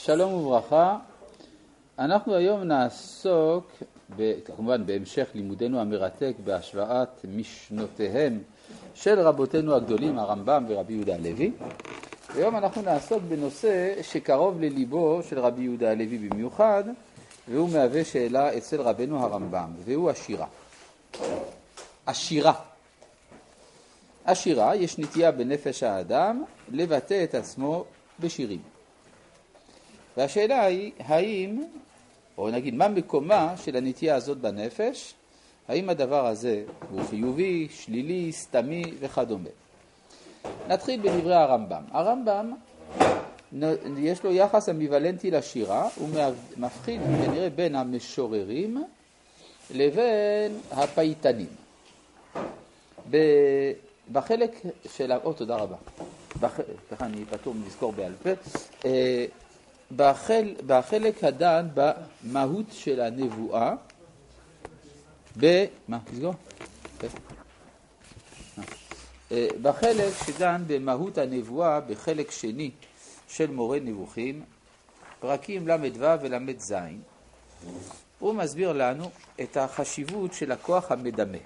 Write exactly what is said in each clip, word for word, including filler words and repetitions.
שלום וברכה. אנחנו היום נעסוק, כמובן בהמשך לימודנו המרתק בהשוואת משנותיהם של רבותינו הגדולים, הרמב"ם ורבי יהודה הלוי. היום אנחנו נעסוק בנושא שקרוב לליבו של רבי יהודה הלוי במיוחד, והוא מהווה שאלה אצל רבנו הרמב"ם, והוא השירה. השירה. השירה, יש נטייה בנפש האדם לבטא את עצמו בשירים. והשאלה היא, האם, או נגיד, מה מקומה של הנטייה הזאת בנפש? האם הדבר הזה הוא חיובי, שלילי, סתמי וכדומה? נתחיל בדברי הרמב"ם. הרמב"ם, יש לו יחס אמביוולנטי לשירה, הוא מבחין כנראה בין המשוררים לבין הפייטנים. בחלק של... או, תודה רבה. ככה אני פתאום נזכור בעל פה. בחל, בחלק הדן במהות של הנבואה, ב... מה? תסגור? בחלק שדן במהות הנבואה, בחלק שני של מורה נבוכים, פרקים למד ו' ולמד ז', הוא מסביר לנו את החשיבות של הכוח המדמה.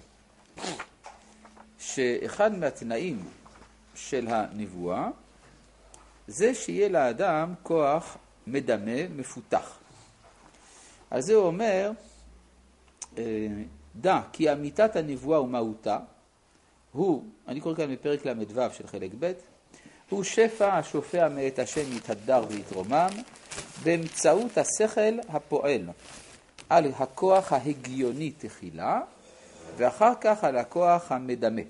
שאחד מהתנאים של הנבואה זה שיהיה לאדם כוח מדמה, מפותח. אז זה אומר, דע כי אמיתת הנבואה ומהותה, הוא, אני קורא כאן בפרק למד ו' של חלק ב', הוא שפע השופע מאת השם יתהדר ויתרומם, באמצעות השכל הפועל על הכוח ההגיוני תחילה, ואחר כך על הכוח המדמה.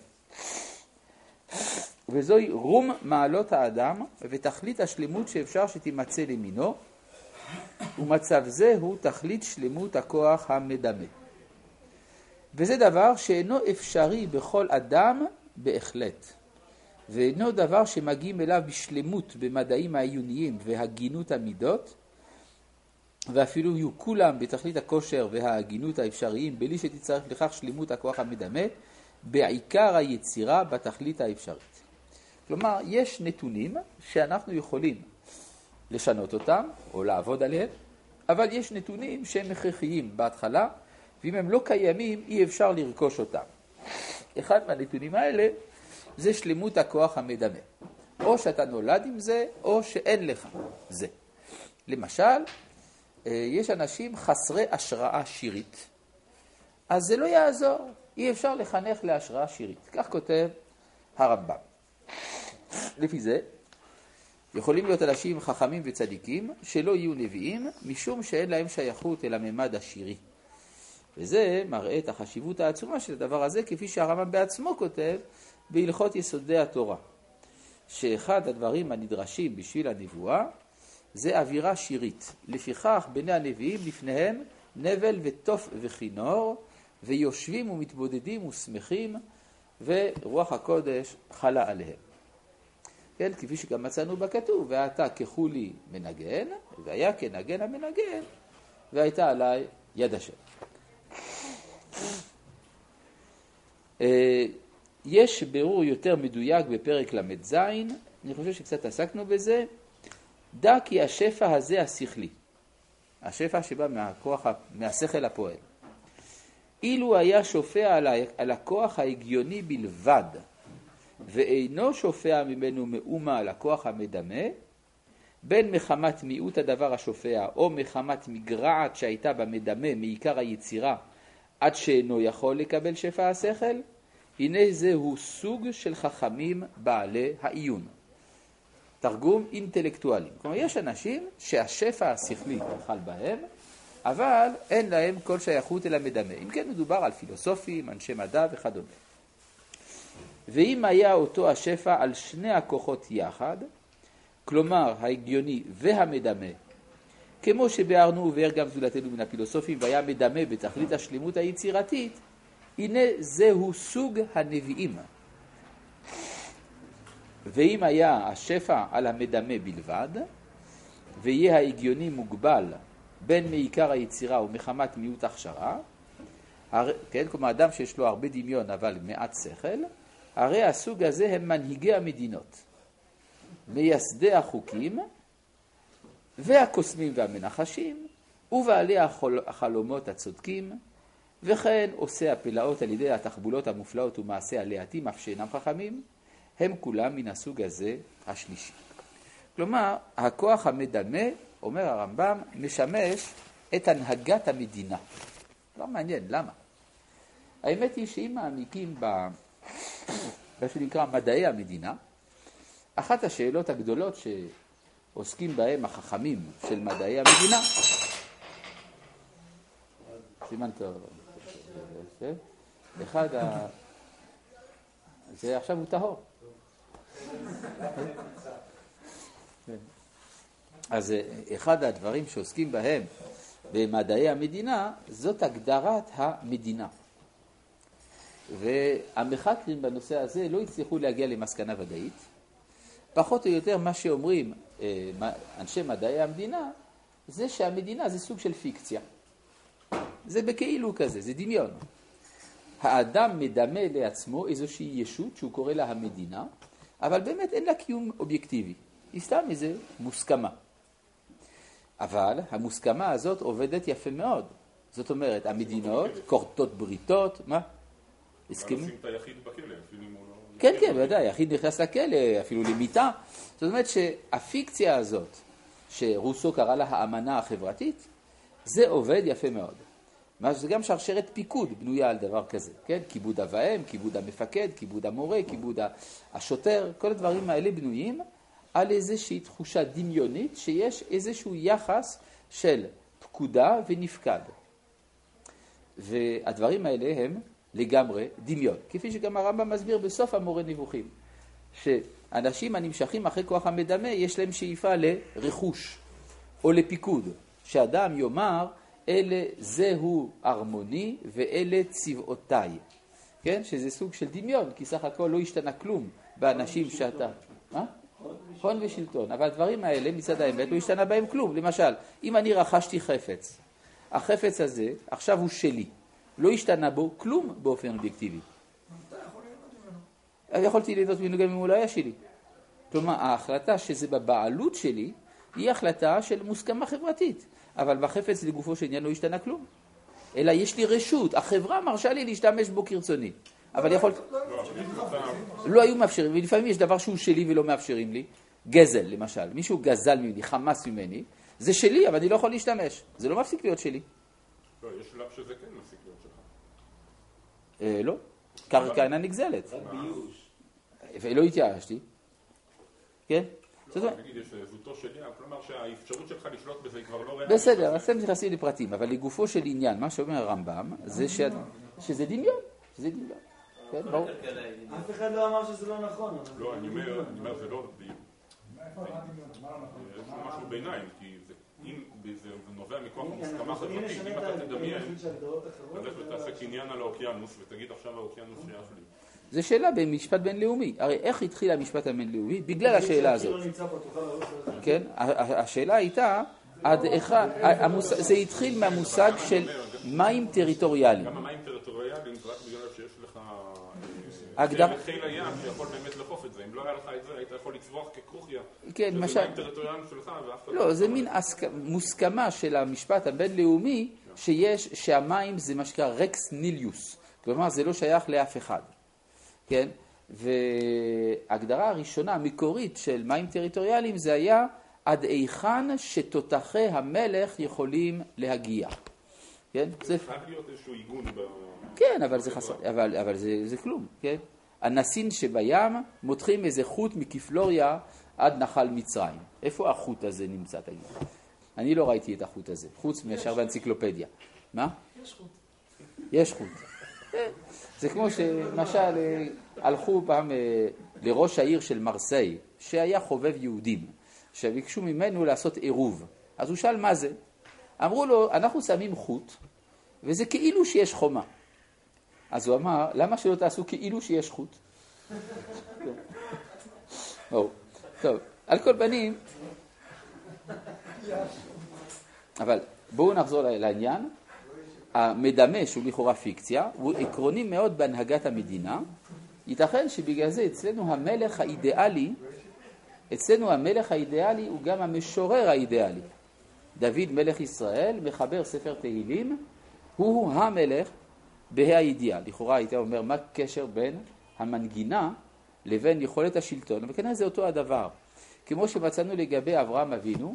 וזוהי רום מעלות האדם ותכלית השלמות שאפשר שתימצא למינו, ומצב זה הוא תכלית שלמות הכוח המדמה. וזה דבר שאינו אפשרי בכל אדם בהחלט, ואינו דבר שמגיעים אליו בשלמות במדעים העיוניים והגינות המידות, ואפילו יהיו כולם בתכלית הכושר וההגינות האפשריים, בלי שתצטרך לכך שלמות הכוח המדמה, בעיקר היצירה בתכלית האפשרית. כלומר, יש נתונים שאנחנו יכולים לשנות אותם או לעבוד עליהם, אבל יש נתונים שהם הכרחיים בהתחלה, ואם הם לא קיימים, אי אפשר לרכוש אותם. אחד מהנתונים האלה זה שלמות הכוח המדמה. או שאתה נולד עם זה, או שאין לך זה. למשל, יש אנשים חסרי השראה שירית, אז זה לא יעזור. אי אפשר לחנך להשראה שירית. כך כותב הרמב"ם. לפי זה, יכולים להיות אנשים חכמים וצדיקים שלא יהיו נביאים, משום שאין להם שייכות אל הממד השירי. וזה מראה את החשיבות העצומה של הדבר הזה, כפי שהרמב"ם בעצמו כותב בהלכות יסודי התורה. שאחד הדברים הנדרשים בשביל הנבואה, זה אווירה שירית. לפיכך, בני הנביאים לפניהם נבל וטוף וכינור, ויושבים ומתבודדים ושמחים, ורוח הקודש חלה עליהם. כן, כפי שגם מצאנו בכתוב, ואתה כחולי מנגן, והיה כנגן המנגן, והייתה עליי יד השם. יש בירור יותר מדויק בפרק למד ז', אני חושב שקצת עסקנו בזה, דע כי השפע הזה השכלי, השפע שבא מהכוח, מהשכל הפועל, אילו היה שופע על הכוח ההגיוני בלבד, ואינו שופע ממנו מאומה על הכוח המדמה, בין מחמת מיעוט הדבר השופע, או מחמת מגרעת שהייתה במדמה מעיקר היצירה, עד שאינו יכול לקבל שפע השכל, הנה זהו סוג של חכמים בעלי העיון. תרגום אינטלקטואלים. כלומר, יש אנשים שהשפע השכלי חל בהם, אבל אין להם כל שייכות אל המדמה. אם כן, מדובר על פילוסופים, אנשי מדע וכדומה. ואם היה אותו השפע על שני הכוחות יחד, כלומר ההגיוני והמדמה, כמו שבארנו ובאר גם זולתנו מן הפילוסופים, והיה מדמה בתכלית השלמות היצירתית, הנה זהו סוג הנביאים. ואם היה השפע על המדמה בלבד, ויהיה ההגיוני מוגבל בין מעיקר היצירה ומחמת מיעוט הכשרה, כן, כלומר אדם שיש לו הרבה דמיון אבל מעט שכל, הרי הסוג הזה הם מנהיגי המדינות, מייסדי החוקים, והקוסמים והמנחשים, ובעלי החלומות הצודקים, וכן עושה הפלאות על ידי התחבולות המופלאות ומעשה הלהטים אף שאינם חכמים, הם כולם מן הסוג הזה השלישי. כלומר, הכוח המדמה, אומר הרמב"ם, משמש את הנהגת המדינה. לא מעניין, למה? האמת היא שאם מעמיקים במה שנקרא מדעי המדינה, אחת השאלות הגדולות שעוסקים בהם החכמים של מדעי המדינה, סימן טוב, אחד ה... זה עכשיו הוא טהור. אז אחד הדברים שעוסקים בהם במדעי המדינה, זאת הגדרת המדינה. והמחקרים בנושא הזה לא הצליחו להגיע למסקנה ודאית. פחות או יותר מה שאומרים אנשי מדעי המדינה, זה שהמדינה זה סוג של פיקציה. זה בכאילו כזה, זה דמיון. האדם מדמה לעצמו איזושהי ישות שהוא קורא לה המדינה, אבל באמת אין לה קיום אובייקטיבי. היא סתם איזה מוסכמה. אבל המוסכמה הזאת עובדת יפה מאוד. זאת אומרת, המדינות כורתות בריתות, מה? הסכמים? לשים את היחיד בכלא, אפילו אם הוא לא... כן, כן, בוודאי, היחיד נכנס לכלא, אפילו למיטה. זאת אומרת שהפיקציה הזאת, שרוסו קרא לה האמנה החברתית, זה עובד יפה מאוד. זה גם שרשרת פיקוד בנויה על דבר כזה, כן? כיבוד אבהם, כיבוד המפקד, כיבוד המורה, כיבוד השוטר, כל הדברים האלה בנויים על איזושהי תחושה דמיונית שיש איזשהו יחס של פקודה ונפקד. והדברים האלה הם לגמרי דמיון, כפי שגם הרמב"ם מסביר בסוף המורה נבוכים, שאנשים הנמשכים אחרי כוח המדמה יש להם שאיפה לרכוש או לפיקוד, שאדם יאמר אלה זהו הרמוני ואלה צבעותיי, כן? שזה סוג של דמיון, כי סך הכל לא השתנה כלום באנשים שאתה... מה? הון ושלטון, אבל הדברים האלה מצד האמת לא השתנה בהם כלום. למשל, אם אני רכשתי חפץ, החפץ הזה עכשיו הוא שלי, לא השתנה בו כלום באופן אובייקטיבי. אתה יכול ליהנות ממנו. יכולתי ליהנות ממנו גם אם הוא לא היה שלי. כלומר, ההחלטה שזה בבעלות שלי היא החלטה של מוסכמה חברתית, אבל בחפץ לגופו של עניין לא השתנה כלום. אלא יש לי רשות, החברה מרשה לי להשתמש בו כרצוני. אבל יכול... לא היו מאפשרים, ולפעמים יש דבר שהוא שלי ולא מאפשרים לי. גזל, למשל. מישהו גזל ממני, חמאס ממני, זה שלי, אבל אני לא יכול להשתמש. זה לא מפסיק להיות שלי. לא, יש שלב שזה כן מפסיק להיות שלך. אה, לא. קרקע אינה נגזלת. רק ביוש. ולא התייאשתי. כן? נגיד, יש זוטו שלי, כלומר שהאפשרות שלך לשלוט בזה היא כבר לא ריאלית. בסדר, אז אתם נכנסים לפרטים, אבל לגופו של עניין, מה שאומר הרמב"ם, זה שזה דמיון. שזה דמיון. כן, ברור. אף אחד לא אמר שזה לא נכון. לא, אני אומר, זה לא... זה משהו ביניים, כי אם זה נובע מכוח המוסכמה חברתית, אם אתה תדמיין, תלך ותעשה קניין על האוקיינוס ותגיד עכשיו האוקיינוס שייך לי. זה שאלה במשפט בינלאומי. הרי איך התחיל המשפט הבינלאומי? בגלל השאלה הזאת. כן, השאלה הייתה, עד אחד, זה התחיל מהמושג של מים טריטוריאליים. גם המים טריטוריאליים זה רק בגלל שיש לך חיל הים שיכול באמת לחוף את זה. אם לא היה לך את זה, היית יכול לצבוח ככרוכיה. כן, למשל... מים טריטוריאליים שלך ואף אחד... לא, זה מין מוסכמה של המשפט הבינלאומי שיש, שהמים זה מה שנקרא רקס ניליוס. כלומר, זה לא שייך לאף אחד. כן? וההגדרה הראשונה, המקורית של מים טריטוריאליים, זה היה עד איכן שתותחי המלך יכולים להגיע. כן? זה חייב להיות איזשהו עיגון ב... כן, אבל זה חסר, אבל, אבל זה, זה כלום, כן? הנסין שבים מותחים איזה חוט מכפלוריה עד נחל מצרים. איפה החוט הזה נמצא, תגיד? אני לא ראיתי את החוט הזה, חוץ מישר באנציקלופדיה. מה? יש חוט. יש חוט. זה כמו שמשל הלכו פעם לראש העיר של מרסיי, שהיה חובב יהודים, שביקשו ממנו לעשות עירוב. אז הוא שאל מה זה? אמרו לו, אנחנו שמים חוט, וזה כאילו שיש חומה. אז הוא אמר, למה שלא תעשו כאילו שיש חוט? טוב, על כל פנים, אבל בואו נחזור לעניין. המדמה, שהוא לכאורה פיקציה, הוא עקרוני מאוד בהנהגת המדינה. ייתכן שבגלל זה אצלנו המלך האידיאלי אצלנו המלך האידיאלי הוא גם המשורר האידיאלי. דוד מלך ישראל מחבר ספר תהילים, הוא המלך בהאידיאל. לכאורה הייתה אומר מה קשר בין המנגינה לבין יכולת השלטון, וכנראה זה אותו הדבר. כמו שמצאנו לגבי אברהם אבינו,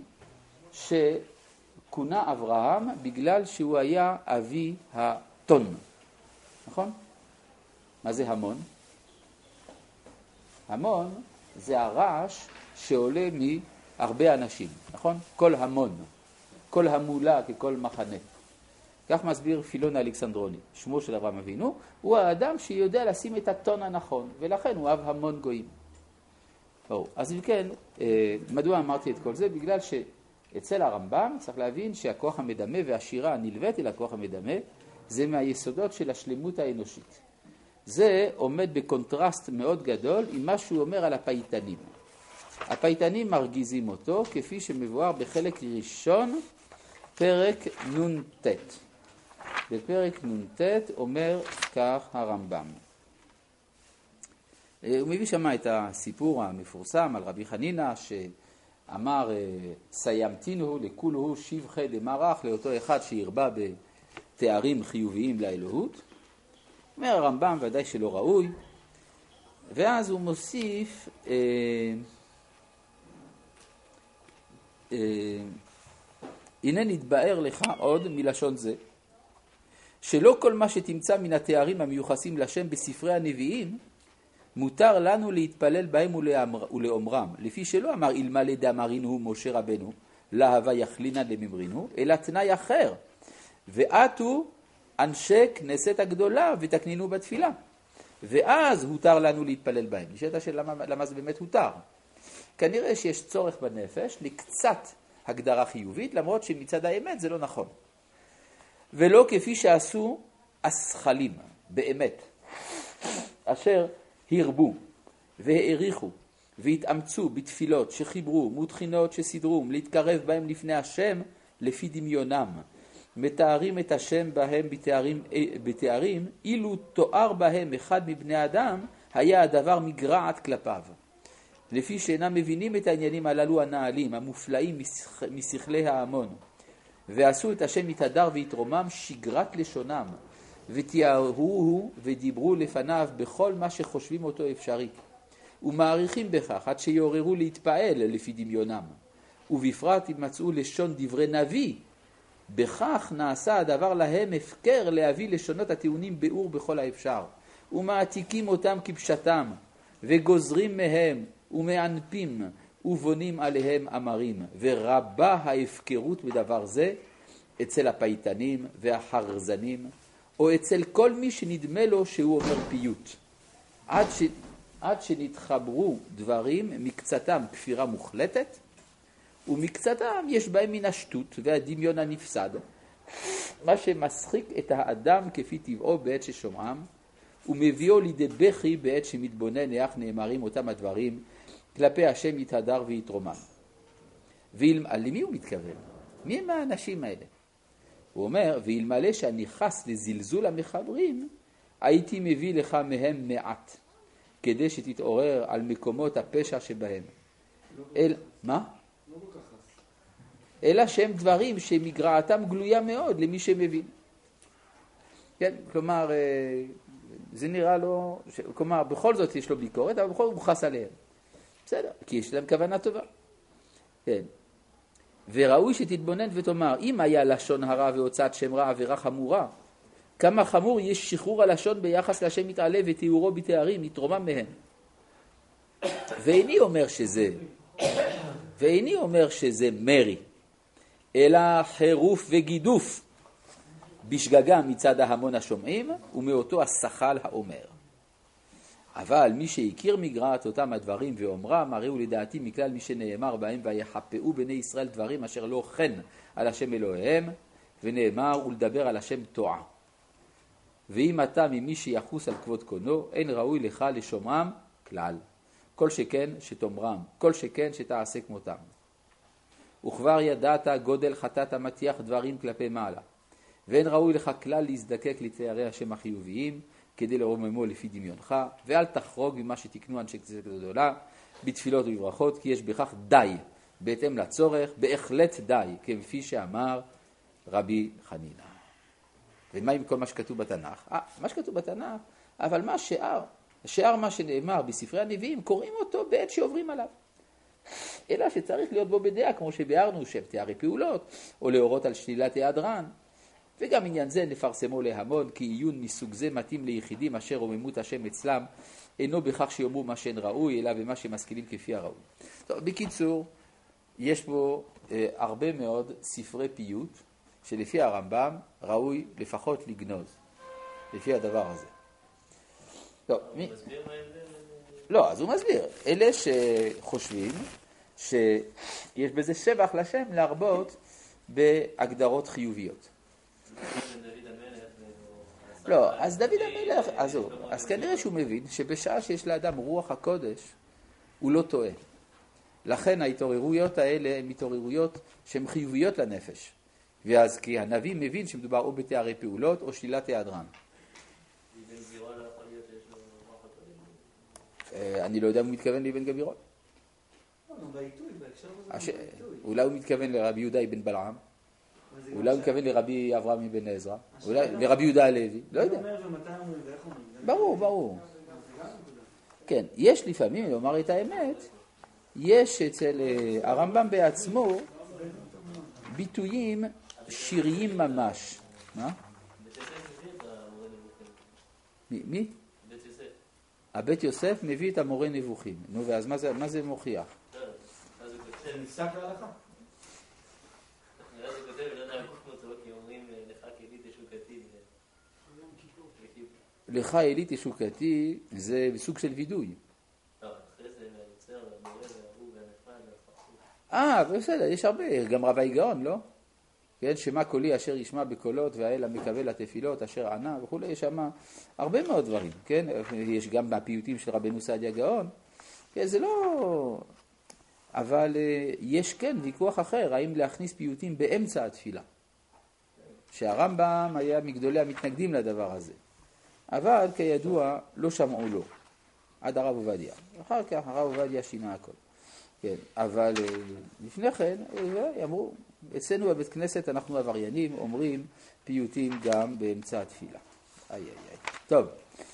שכונה אברהם בגלל שהוא היה אבי הטון. נכון? מה זה המון? המון זה הרעש שעולה מהרבה אנשים, נכון? כל המון, כל המולה ככל מחנה. כך מסביר פילון האלכסנדרוני, שמו של אברהם אבינו, הוא האדם שיודע לשים את הטון הנכון, ולכן הוא אוהב המון גויים. או, אז אם כן, מדוע אמרתי את כל זה? בגלל שאצל הרמב"ם צריך להבין שהכוח המדמה והשירה הנלווית אל הכוח המדמה, זה מהיסודות של השלמות האנושית. זה עומד בקונטרסט מאוד גדול עם מה שהוא אומר על הפייטנים. הפייטנים מרגיזים אותו כפי שמבואר בחלק ראשון, פרק נ"ט. בפרק נ"ט אומר כך הרמב"ם. הוא מביא שמה את הסיפור המפורסם על רבי חנינא שאמר סיימתינו לכולהו שבחי דמרח, לאותו אחד שהרבה בתארים חיוביים לאלוהות. אומר הרמב"ם ודאי שלא ראוי, ואז הוא מוסיף אה, אה, הנה נתבאר לך עוד מלשון זה, שלא כל מה שתמצא מן התארים המיוחסים לשם בספרי הנביאים, מותר לנו להתפלל בהם ולאומרם, לפי שלא אמר אלמלא דאמרינו משה רבנו, להווה יחלינן לממרינו, אלא תנאי אחר, ועתו אנשי כנסת הגדולה ותקנינו בתפילה. ואז הותר לנו להתפלל בהם. נשאלת השאלה למה, למה זה באמת הותר. כנראה שיש צורך בנפש לקצת הגדרה חיובית, למרות שמצד האמת זה לא נכון. ולא כפי שעשו השכלים, באמת, אשר הרבו והעריכו והתאמצו בתפילות שחיברו, מותחינות שסדרו, להתקרב בהם לפני השם לפי דמיונם. מתארים את השם בהם בתארים, בתארים, אילו תואר בהם אחד מבני אדם, היה הדבר מגרעת כלפיו. לפי שאינם מבינים את העניינים הללו הנעלים, המופלאים משכלי ההמון, ועשו את השם מתהדר ויתרומם שגרת לשונם, ותיארוהו ודיברו לפניו בכל מה שחושבים אותו אפשרי, ומעריכים בכך עד שיעוררו להתפעל לפי דמיונם, ובפרט אם מצאו לשון דברי נביא, בכך נעשה הדבר להם הפקר להביא לשונות הטיעונים באור בכל האפשר, ומעתיקים אותם כפשטם, וגוזרים מהם ומענפים ובונים עליהם אמרים, ורבה ההפקרות בדבר זה אצל הפייטנים והחרזנים, או אצל כל מי שנדמה לו שהוא אומר פיוט, עד, ש... עד שנתחברו דברים מקצתם כפירה מוחלטת, ומקצתם יש בהם מן השטות והדמיון הנפסד, מה שמשחיק את האדם כפי טבעו בעת ששומעם, ומביאו לידי בכי בעת שמתבונן איך נאמרים אותם הדברים כלפי השם יתהדר ויתרומם. ולמי הוא מתכוון? מי הם האנשים האלה? הוא אומר, ואלמלא שאני חס לזלזול המחברים, הייתי מביא לך מהם מעט, כדי שתתעורר על מקומות הפשע שבהם. אל... מה? לא כל כך חס. אלא שהם דברים שמגרעתם גלויה מאוד למי שמבין. כן, כלומר, זה נראה לו, כלומר, בכל זאת יש לו ביקורת, אבל בכל זאת הוא חס עליהם. בסדר, כי יש להם כוונה טובה. כן. וראוי שתתבונן ותאמר, אם היה לשון הרע והוצאת שם רע עבירה חמורה, כמה חמור יש שחרור הלשון ביחס לשם מתעלה ותיאורו בתארים, נתרומם מהם. ואיני אומר שזה, ואיני אומר שזה מרי, אלא חירוף וגידוף בשגגה מצד ההמון השומעים ומאותו השכל האומר. אבל מי שהכיר מגרעת אותם הדברים ואומרם, הרי הוא לדעתי מכלל מי שנאמר בהם ויחפאו בני ישראל דברים אשר לא חן על השם אלוהיהם, ונאמר ולדבר על השם תועה. ואם אתה ממי שיחוס על כבוד קונו, אין ראוי לך לשומעם כלל. כל שכן שתאמרם, כל שכן שתעשה כמותם. וכבר ידעת גודל חטאת המטיח דברים כלפי מעלה. ואין ראוי לך כלל להזדקק לתארי השם החיוביים, כדי לרוממו לפי דמיונך, ואל תחרוג ממה שתקנו אנשי כנסת גדולה, בתפילות ובברכות, כי יש בכך די, בהתאם לצורך, בהחלט די, כפי שאמר רבי חנינא. ומה עם כל מה שכתוב בתנ"ך? אה, מה שכתוב בתנ"ך, אבל מה שאר? שאר מה שנאמר בספרי הנביאים, קוראים אותו בעת שעוברים עליו. אלא שצריך להיות בו בדעה, כמו שביארנו, שבתארי פעולות, או להורות על שלילת היעדרן. וגם עניין זה נפרסמו להמון, כי עיון מסוג זה מתאים ליחידים אשר רוממות השם אצלם, אינו בכך שיאמרו מה שאין ראוי, אלא במה שמשכילים כפי הראוי. טוב, בקיצור, יש בו אה, הרבה מאוד ספרי פיוט, שלפי הרמב"ם ראוי לפחות לגנוז, לפי הדבר הזה. טוב, מי? לא, אז הוא מסביר. אלה שחושבים שיש בזה שבח לשם להרבות בהגדרות חיוביות. לא, אז דוד המלך, אז הוא, אז כנראה שהוא מבין שבשעה שיש לאדם רוח הקודש, הוא לא טועה. לכן ההתעוררויות האלה הן התעוררויות שהן חיוביות לנפש. ואז כי הנביא מבין שמדובר או בתארי פעולות או שלילת היעדרן. אני לא יודע אם הוא מתכוון לאבן גבירון. אולי הוא מתכוון לרבי יהודה אבן בלעם. אולי הוא מתכוון לרבי אברהם אבן עזרא. אולי לרבי יהודה הלוי. לא יודע. ברור, ברור. כן, יש לפעמים, לומר את האמת, יש אצל הרמב"ם בעצמו ביטויים שיריים ממש. מה? מי? הבית יוסף מביא את המורה נבוכים. נו, ואז מה זה, מה זה מוכיח? זה נפסק להלכה. נראה זה כותב, לא יודע, לקוח מוצאו, כי אומרים לך כלי תשוקתי. לך אלי תשוקתי זה סוג של וידוי. לא, אחרי זה מהיוצר, והמורה, וההוא, והנפרד, והפרסות. אה, בסדר, יש הרבה, גם רבי גאון, לא? כן, שמה קולי אשר ישמע בקולות והאל המקבל לתפילות אשר ענה וכו', יש שם הרבה מאוד דברים, כן? יש גם בפיוטים של רבנו סעדיה גאון, כן, זה לא... אבל יש כן ויכוח אחר, האם להכניס פיוטים באמצע התפילה. שהרמב"ם היה מגדולי המתנגדים לדבר הזה. אבל כידוע לא שמעו לו, עד הרב עובדיה. אחר כך הרב עובדיה שינה הכל. כן, אבל לפני כן אמרו, אצלנו בבית כנסת אנחנו עבריינים, אומרים פיוטים גם באמצע התפילה. איי איי איי. טוב.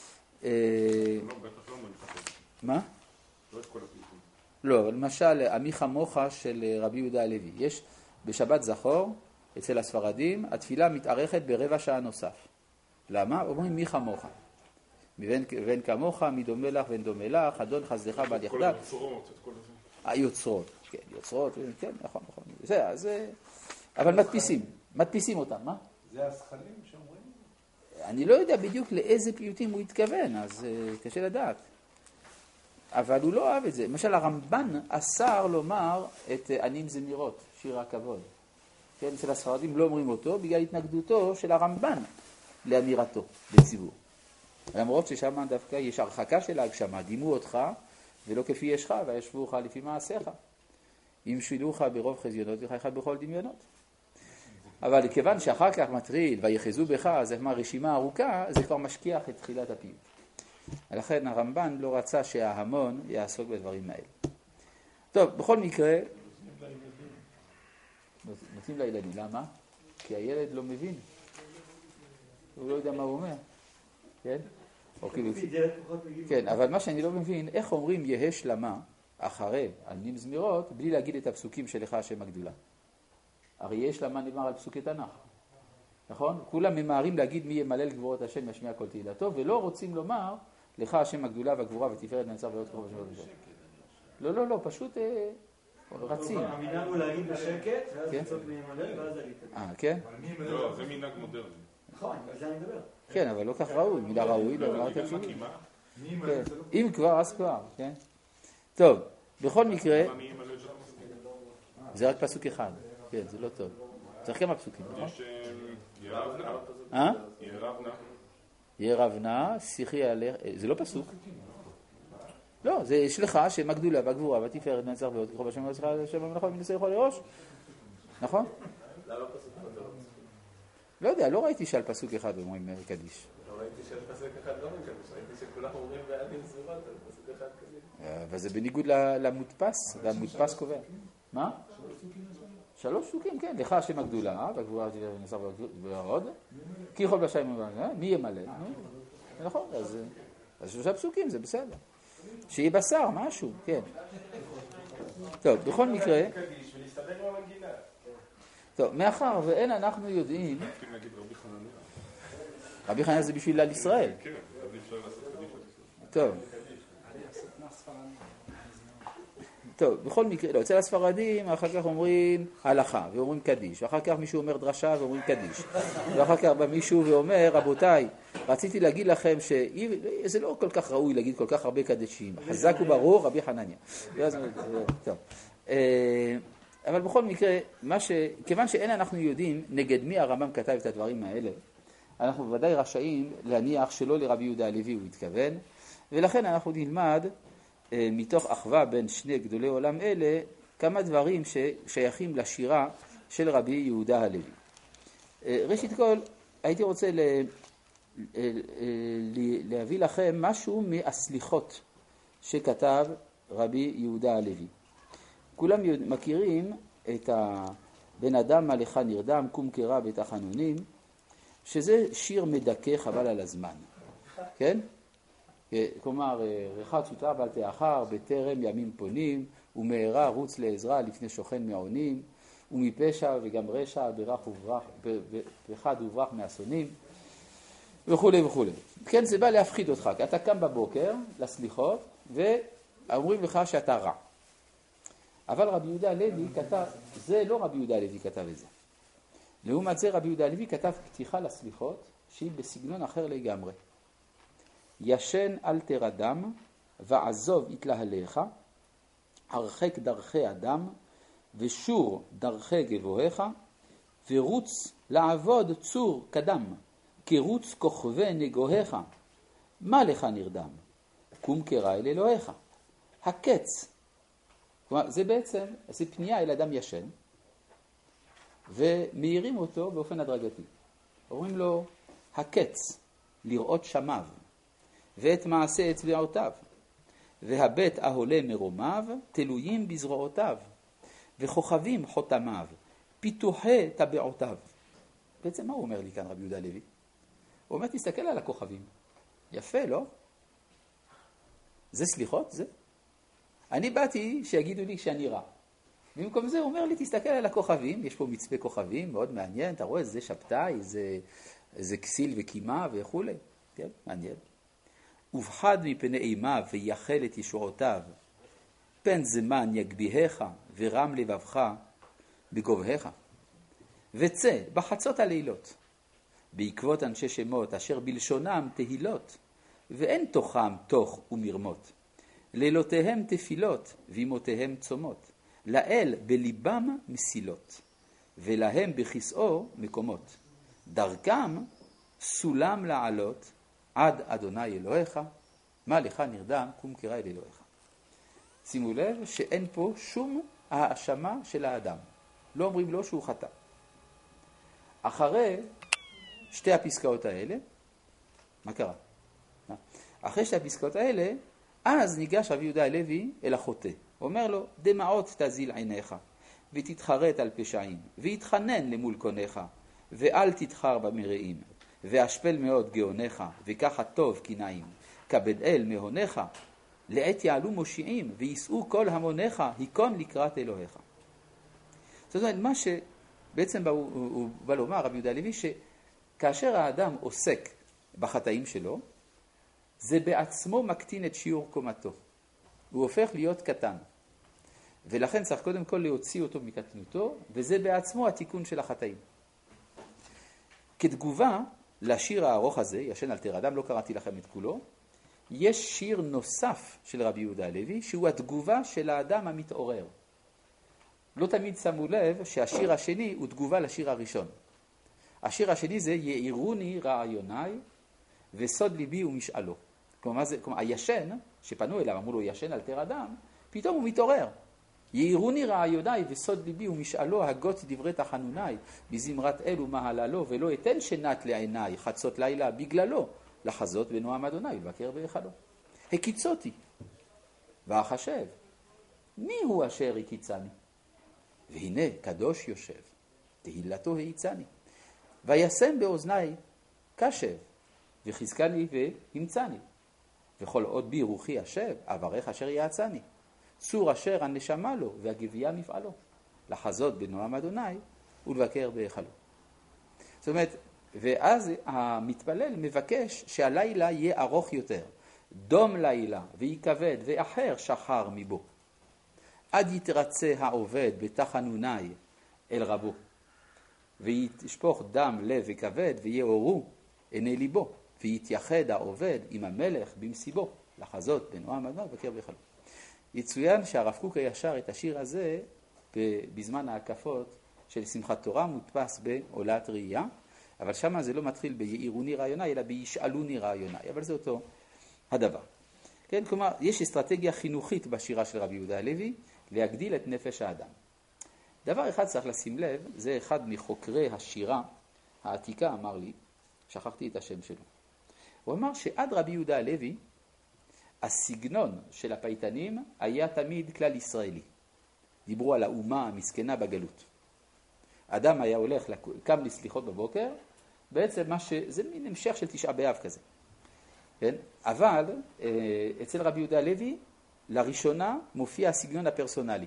מה? לא את כל הפיוטים. לא, למשל, עמי כמוך של רבי יהודה הלוי. יש בשבת זכור, אצל הספרדים, התפילה מתארכת ברבע שעה נוסף. למה? אומרים מי כמוך. ואין כמוך, מי דומה לך ואין דומה לך, אדון חסדך בעל יחדיו. כל היוצרות, את כל זה. היוצרות, כן, יוצרות, כן, נכון, נכון. זה, אז... אבל מדפיסים, מדפיסים אותם, מה? זה הסכלים שאומרים? אני לא יודע בדיוק לאיזה פיוטים הוא התכוון, אז קשה לדעת. אבל הוא לא אוהב את זה. למשל, הרמב"ן אסר לומר את עניים זמירות, שיר הכבוד. כן, אצל הספרדים לא אומרים אותו בגלל התנגדותו של הרמב"ן לאמירתו בציבור. למרות ששם דווקא יש הרחקה של ההגשמה, דימו אותך ולא כפי ישך, וישבוך לפי מעשיך. אם שילוך ברוב חזיונות וחייך בכל דמיונות. אבל כיוון שאחר כך מטריל ויחזו בך, זה מה רשימה ארוכה, זה כבר משכיח את תחילת הפיוט. לכן הרמב"ן לא רצה שההמון יעסוק בדברים האלה. טוב, בכל מקרה, נותנים לילדים, למה? כי הילד לא מבין. הוא לא יודע מה הוא אומר. כן? כן, אבל מה שאני לא מבין, איך אומרים יהא שלמה אחרי עניים זמירות, בלי להגיד את הפסוקים שלך השם הגדולה. הרי יהא שלמה נאמר על פסוקי תנ"ך. נכון? כולם ממהרים להגיד מי ימלל גבורות השם ישמיע כל תהילתו, ולא רוצים לומר לך השם הגדולה והגבורה ותפארת נצח ועוד קרוב השם הגדולה. לא, לא, לא, פשוט רצים. המנהג הוא להגיד בשקט, ואז לצאת להימלל, ואז להגיד. אה, כן? לא, זה מנהג מודרני. נכון, על זה אני מדבר. כן, אבל לא כך ראוי, מילה ראוי, לא אמרת את שלי. אם כבר, אז כבר, כן? טוב, בכל מקרה, זה רק פסוק אחד, כן, זה לא טוב. צריך כמה פסוקים, נכון? יש ירבנה. אה? ירבנה. ירבנה, שיחי עליך, זה לא פסוק. לא, זה יש לך שם הגדולה והגבורה והתפארת נצח ועוד ככל בשם שלך השם המלאכה מנסה יכול לראש. נכון? לא יודע, לא ראיתי שעל פסוק אחד אומרים קדיש. ראיתי שיש פסק אחד לא מקדש, ראיתי שכולם אומרים בעלים זורת, אז פסק אחד כזה. אבל זה בניגוד למודפס, והמודפס קובע. מה? שלוש פסוקים, כן. לך השם הגדולה, והגבורה נעשה ועוד. כי יכול בשיים, מי ימלא? נכון, אז שלושה פסוקים, זה בסדר. שיהיה בשר, משהו, כן. טוב, בכל מקרה... טוב, מאחר ואין אנחנו יודעים... רבי חנניה זה בשביל על ישראל. כן, אז אפשר לעשות קדיש על ישראל. טוב. טוב, בכל מקרה, לא, אצל הספרדים אחר כך אומרים הלכה ואומרים קדיש, ואחר כך מישהו אומר דרשה ואומרים קדיש, ואחר כך בא מישהו ואומר, רבותיי, רציתי להגיד לכם שזה לא כל כך ראוי להגיד כל כך הרבה קדשים, חזק וברור רבי חנניה. טוב. אבל בכל מקרה, ש... כיוון שאין אנחנו יודעים נגד מי הרמב"ם כתב את הדברים האלה, אנחנו בוודאי רשאים להניח שלא לרבי יהודה הלוי הוא התכוון, ולכן אנחנו נלמד מתוך אחווה בין שני גדולי עולם אלה, כמה דברים ששייכים לשירה של רבי יהודה הלוי. ראשית כל, הייתי רוצה ל... להביא לכם משהו מהסליחות שכתב רבי יהודה הלוי. כולם מכירים את הבן אדם מלאך נרדם, קום קרא בתחנונים, שזה שיר מדכא חבל על הזמן. כן? כלומר, רחת שוטה בל תאחר, בטרם ימים פונים, ומהרה רוץ לעזרה לפני שוכן מעונים, ומפשע וגם רשע ברח וברח, בחד וברח מהשונאים, וכו' וכו'. כן, זה בא להפחיד אותך, כי אתה קם בבוקר לסליחות, ואומרים לך שאתה רע. אבל רבי יהודה הלוי כתב, זה לא רבי יהודה הלוי כתב את זה. לעומת זה רבי יהודה הלוי כתב פתיחה לסליחות, שהיא בסגנון אחר לגמרי. ישן אל תרדם, ועזוב יתלהליך, הרחק דרכי אדם, ושור דרכי גבוהיך, ורוץ לעבוד צור קדם, כרוץ כוכבי נגוהיך. מה לך נרדם? קום קרא אל אלוהיך. הקץ. כלומר, זה בעצם, זה פנייה אל אדם ישן, ומאירים אותו באופן הדרגתי. אומרים לו, הקץ, לראות שמיו, ואת מעשה אצבעותיו, והבית ההולה מרומיו, תלויים בזרועותיו, וכוכבים חותמיו, פיתוחי טבעותיו. בעצם מה הוא אומר לי כאן רבי יהודה הלוי? הוא אומר, תסתכל על הכוכבים. יפה, לא? זה סליחות, זה? אני באתי שיגידו לי שאני רע. במקום זה הוא אומר לי, תסתכל על הכוכבים, יש פה מצפה כוכבים, מאוד מעניין, אתה רואה, זה שבתאי, זה, זה כסיל וקימה וכו'. כן, מעניין. ובחד מפני אימה ויחל את ישועותיו, פן זמן יגביהך ורם לבבך בגובהך. וצא בחצות הלילות, בעקבות אנשי שמות אשר בלשונם תהילות, ואין תוכם תוך ומרמות. לילותיהם תפילות וימותיהם צומות, לאל בליבם מסילות, ולהם בכיסאו מקומות. דרכם סולם לעלות, עד אדוני אלוהיך, מה לך נרדם, קום קרא אל אלוהיך. שימו לב שאין פה שום האשמה של האדם. לא אומרים לו שהוא חטא. אחרי שתי הפסקאות האלה, מה קרה? אחרי שתי הפסקאות האלה, אז ניגש רבי יהודה הלוי אל החוטא. הוא אומר לו, דמעות תזיל עיניך, ותתחרט על פשעים, ויתחנן למול קונך, ואל תתחר במרעים, ואשפל מאוד גאונך, וככה טוב קנאים, כבד אל מהונך, לעת יעלו מושיעים, ויסעו כל המונך, היכון לקראת אלוהיך. זאת אומרת, מה שבעצם בא, הוא, הוא בא לומר, רבי יהודה הלוי, שכאשר האדם עוסק בחטאים שלו, זה בעצמו מקטין את שיעור קומתו. הוא הופך להיות קטן. ולכן צריך קודם כל להוציא אותו מקטנותו, וזה בעצמו התיקון של החטאים. כתגובה לשיר הארוך הזה, ישן אל תרדם, לא קראתי לכם את כולו, יש שיר נוסף של רבי יהודה הלוי, שהוא התגובה של האדם המתעורר. לא תמיד שמו לב שהשיר השני הוא תגובה לשיר הראשון. השיר השני זה יאירוני רעיוני וסוד ליבי ומשאלו. כלומר, זה, כלומר, הישן, שפנו אליו, אמרו לו ישן אל תרדם, פתאום הוא מתעורר. יאירוני רעיוני וסוד ליבי ומשאלו הגות דברי תחנוני בזמרת אל ומהללו ולא אתן שנת לעיניי חצות לילה בגללו לחזות בנועם אדוני ובקר בהיכלו. הקיצותי ואחשב מי הוא אשר הקיצני? והנה קדוש יושב תהילתו העיצני וישם באוזני קשב וחזקני והמצני וכל עוד בי רוחי אשב אברך אשר יעצני צור אשר הנשמה לו והגבייה מפעלו לחזות בנועם אדוני ולבקר בהיכלו. זאת אומרת, ואז המתפלל מבקש שהלילה יהיה ארוך יותר, דום לילה ויקבד ואחר שחר מבו, עד יתרצה העובד בתחנוני אל רבו וישפוך דם לב וכבד ויעורו עיני ליבו ויתייחד העובד עם המלך במסיבו לחזות בנועם אדוני ולבקר בהיכלו. יצוין שהרב קוק הישר את השיר הזה בזמן ההקפות של שמחת תורה מודפס בעולת ראייה, אבל שם זה לא מתחיל ביאירוני רעיוני אלא בישאלוני רעיוני, אבל זה אותו הדבר. כן, כלומר, יש אסטרטגיה חינוכית בשירה של רבי יהודה הלוי להגדיל את נפש האדם. דבר אחד צריך לשים לב, זה אחד מחוקרי השירה העתיקה אמר לי, שכחתי את השם שלו. הוא אמר שעד רבי יהודה הלוי הסגנון של הפייטנים היה תמיד כלל ישראלי. דיברו על האומה המסכנה בגלות. אדם היה הולך, קם לסליחות בבוקר, בעצם מה ש... זה מין המשך של תשעה באב כזה. כן? אבל אצל רבי יהודה הלוי לראשונה מופיע הסגנון הפרסונלי.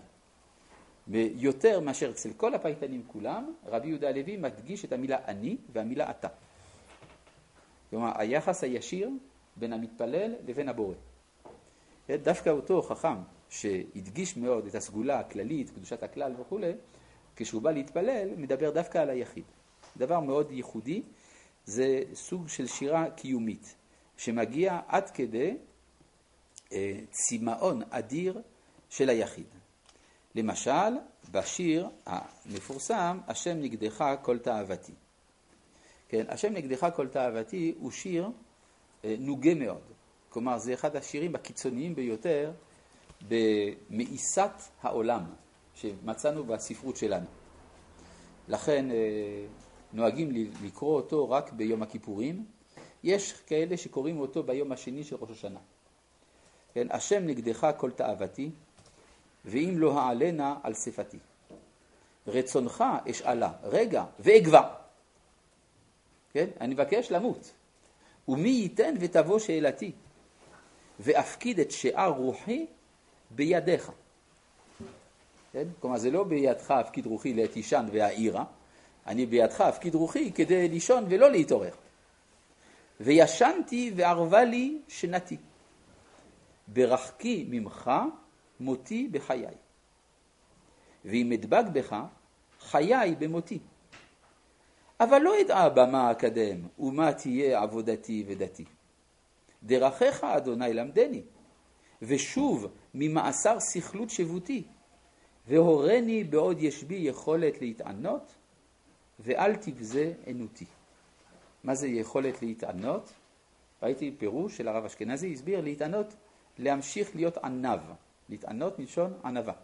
ויותר מאשר אצל כל הפייטנים כולם, רבי יהודה הלוי מדגיש את המילה אני והמילה אתה. כלומר, היחס הישיר בין המתפלל לבין הבורא. דווקא אותו חכם שהדגיש מאוד את הסגולה הכללית, קדושת הכלל וכו', כשהוא בא להתפלל, מדבר דווקא על היחיד. דבר מאוד ייחודי, זה סוג של שירה קיומית, שמגיע עד כדי אה, צימאון אדיר של היחיד. למשל, בשיר המפורסם, השם נגדך כל תאוותי. כן, השם נגדך כל תאוותי הוא שיר אה, נוגה מאוד. כלומר, זה אחד השירים הקיצוניים ביותר במאיסת העולם שמצאנו בספרות שלנו. לכן נוהגים לקרוא אותו רק ביום הכיפורים. יש כאלה שקוראים אותו ביום השני של ראש השנה. כן, השם נגדך כל תאוותי, ואם לא העלנה על שפתי. רצונך אשאלה, רגע, ואגבה. כן, אני מבקש למות. ומי ייתן ותבוא שאלתי, ואפקיד את שאר רוחי בידיך. כן? כלומר, זה לא בידך אפקיד רוחי לתישן והעירה, אני בידך אפקיד רוחי כדי לישון ולא להתעורר. וישנתי וערבה לי שנתי. ברחקי ממך מותי בחיי. ואם אדבק בך, חיי במותי. אבל לא אדעה במה אקדם, ומה תהיה עבודתי ודתי. דרכיך אדוני למדני, ושוב ממאסר שכלות שבותי, והורני בעוד יש בי יכולת להתענות, ואל תבזה ענותי. מה זה יכולת להתענות? ראיתי פירוש של הרב אשכנזי, הסביר להתענות, להמשיך להיות ענב, להתענות מלשון ענבה.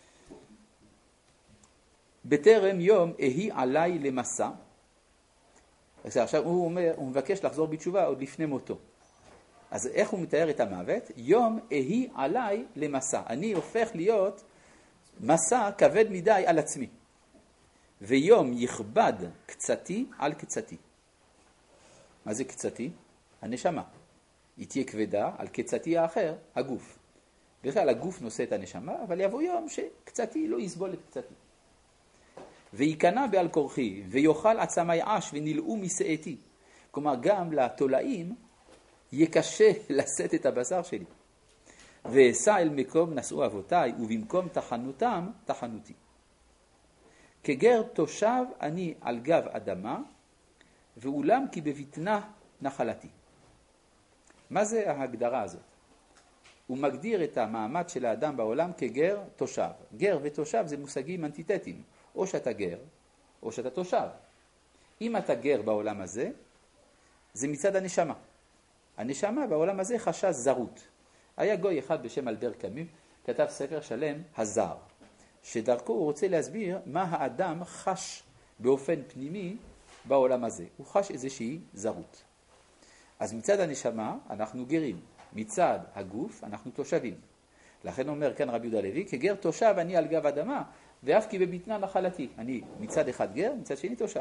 בטרם יום אהי עליי למסע, עכשיו הוא אומר, הוא מבקש לחזור בתשובה עוד לפני מותו. אז איך הוא מתאר את המוות? יום אהי עליי למסע. אני הופך להיות מסע כבד מדי על עצמי. ויום יכבד קצתי על קצתי. מה זה קצתי? הנשמה. היא תהיה כבדה על קצתי האחר, הגוף. בכלל הגוף נושא את הנשמה, אבל יבוא יום שקצתי לא יסבול את קצתי. ויקנה בעל כורחי, ויאכל עצמי עש ונלאו משאתי. כלומר, גם לתולעים יהיה קשה לשאת את הבשר שלי. ואסע אל מקום נשאו אבותיי, ובמקום תחנותם, תחנותי. כגר תושב אני על גב אדמה, ואולם כי בבטנה נחלתי. מה זה ההגדרה הזאת? הוא מגדיר את המעמד של האדם בעולם כגר תושב. גר ותושב זה מושגים אנטיתטיים. או שאתה גר, או שאתה תושב. אם אתה גר בעולם הזה, זה מצד הנשמה. הנשמה בעולם הזה חשה זרות. היה גוי אחד בשם אלבר קאמי, כתב ספר שלם, הזר. שדרכו הוא רוצה להסביר מה האדם חש באופן פנימי בעולם הזה. הוא חש איזושהי זרות. אז מצד הנשמה אנחנו גרים, מצד הגוף אנחנו תושבים. לכן אומר כאן רבי יהודה הלוי, כגר תושב אני על גב אדמה, ואף כי בבטנה נחלתי. אני מצד אחד גר, מצד שני תושב.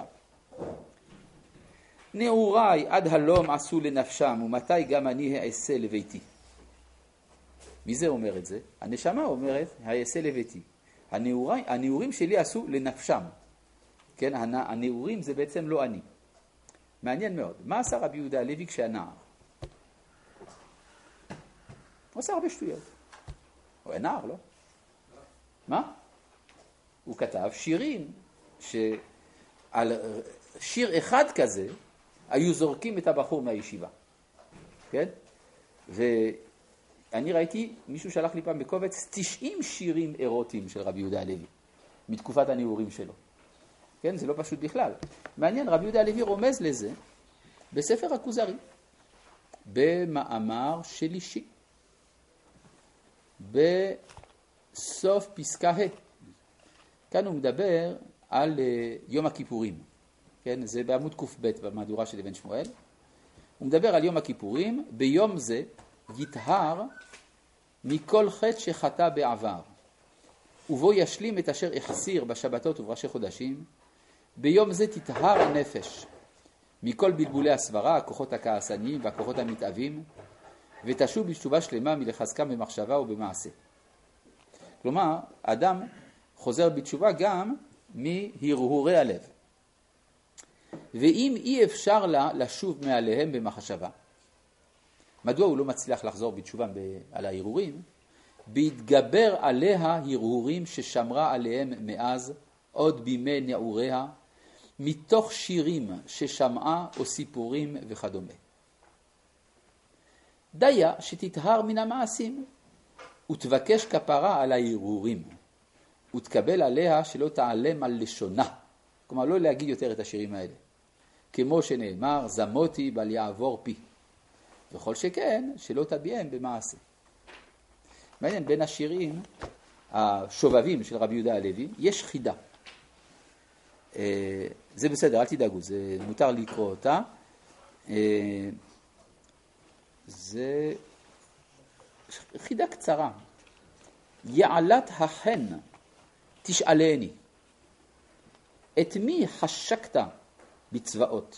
נעוריי עד הלום עשו לנפשם, ומתי גם אני אעשה לביתי. מי זה אומר את זה? הנשמה אומרת, אעשה לביתי. הנעורי, הנעורים שלי עשו לנפשם. כן, הנעורים זה בעצם לא אני. מעניין מאוד. מה עשה רבי יהודה הלוי כשהנער? הוא עשה הרבה שטויות. הוא היה נער, לא? מה? הוא כתב שירים שעל שיר אחד כזה היו זורקים את הבחור מהישיבה. כן? ואני ראיתי, מישהו שלח לי פעם בקובץ, תשעים שירים אירוטיים של רבי יהודה הלוי, מתקופת הנעורים שלו. כן? זה לא פשוט בכלל. מעניין, רבי יהודה הלוי רומז לזה בספר הכוזרי, במאמר שלישי, בסוף פסקה ה'. כאן הוא מדבר על יום הכיפורים. כן? זה בעמוד ק"ב במהדורה של אבן שמואל. הוא מדבר על יום הכיפורים, ביום זה יטהר מכל חטא שחטא בעבר, ובו ישלים את אשר החסיר בשבתות ובראשי חודשים. ביום זה תטהר הנפש מכל בלבולי הסברה, הכוחות הכעסניים והכוחות המתאבים, ותשוב בתשובה שלמה מלחזקם במחשבה ובמעשה. כלומר, האדם חוזר בתשובה גם מהרהורי הלב. ואם אי אפשר לה לשוב מעליהם במחשבה, מדוע הוא לא מצליח לחזור בתשובה על ההרהורים? בהתגבר עליה הרהורים ששמרה עליהם מאז, עוד בימי נעוריה, מתוך שירים ששמעה או סיפורים וכדומה. דיה שתטהר מן המעשים, ותבקש כפרה על ההרהורים, ותקבל עליה שלא תעלם על לשונה. כלומר, לא להגיד יותר את השירים האלה. כמו שנאמר, זמותי בל יעבור פי. וכל שכן, שלא תביעם במעשה. מעניין, בין השירים השובבים של רבי יהודה הלוי, יש חידה. זה בסדר, אל תדאגו, זה מותר לקרוא אותה. זה חידה קצרה. יעלת החן תשאלני, את מי חשקת בצבאות?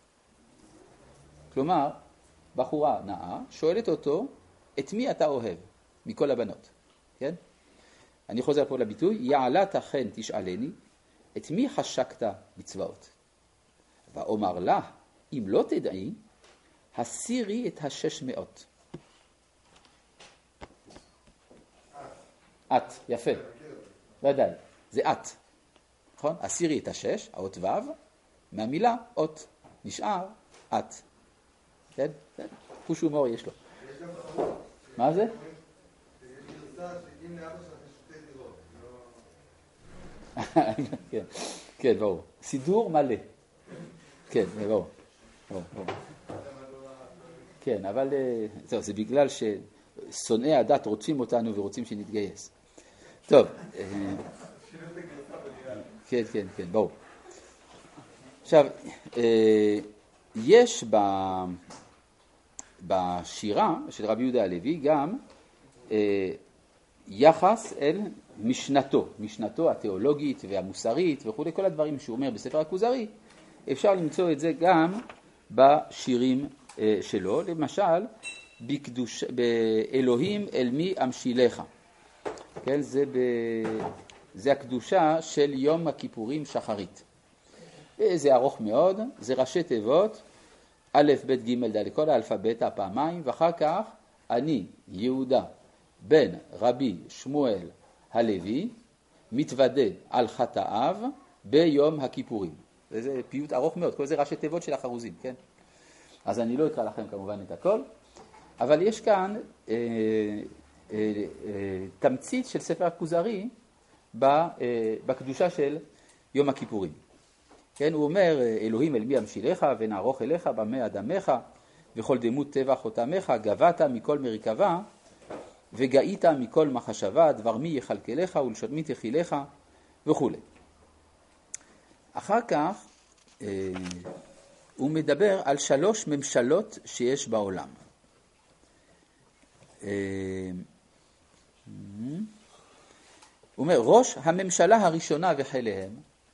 כלומר, בחורה נאה שואלת אותו, את מי אתה אוהב מכל הבנות? כן? אני חוזר פה לביטוי, יעלת החן תשאלני, את מי חשקת בצבאות? ואומר לה, אם לא תדעי, הסירי את השש מאות. את, יפה. ודאי, זה את. נכון? הסירי את השש, האות ו', מהמילה אות. נשאר את. כן? חוש הומור יש לו. מה זה? כן, כן, ברור. סידור מלא. כן, ברור. ברור, ברור. כן, אבל זהו, זה בגלל ששונאי הדת רוצים אותנו ורוצים שנתגייס. טוב. כן, כן, כן, ברור. עכשיו, יש בשירה של רבי יהודה הלוי גם יחס אל משנתו, משנתו התיאולוגית והמוסרית וכו', כל הדברים שהוא אומר בספר הכוזרי, אפשר למצוא את זה גם בשירים שלו, למשל, בקדוש, באלוהים אל מי אמשילך. כן, זה, ב, זה הקדושה של יום הכיפורים שחרית. זה ארוך מאוד, זה ראשי תיבות, א', ב', ג', ד', כל האלפבית הפעמיים, ואחר כך אני, יהודה, בן רבי שמואל הלוי, מתוודה על חטאיו ביום הכיפורים. זה פיוט ארוך מאוד, כל זה ראשי תיבות של החרוזים, כן? אז אני לא אקרא לכם כמובן את הכל, אבל יש כאן אה, אה, אה, תמצית של ספר הכוזרי בקדושה של יום הכיפורים. כן, הוא אומר, אלוהים אל מי אמשילך ונערוך אליך במה אדמך וכל דמות טבע חותמך, גבת מכל מרכבה, וגאית מכל מחשבה, דבר מי יכלכלך ולשון מי תחילך וכו'. אחר כך אה, הוא מדבר על שלוש ממשלות שיש בעולם. אה, הוא אומר, ראש הממשלה הראשונה וחיליהם,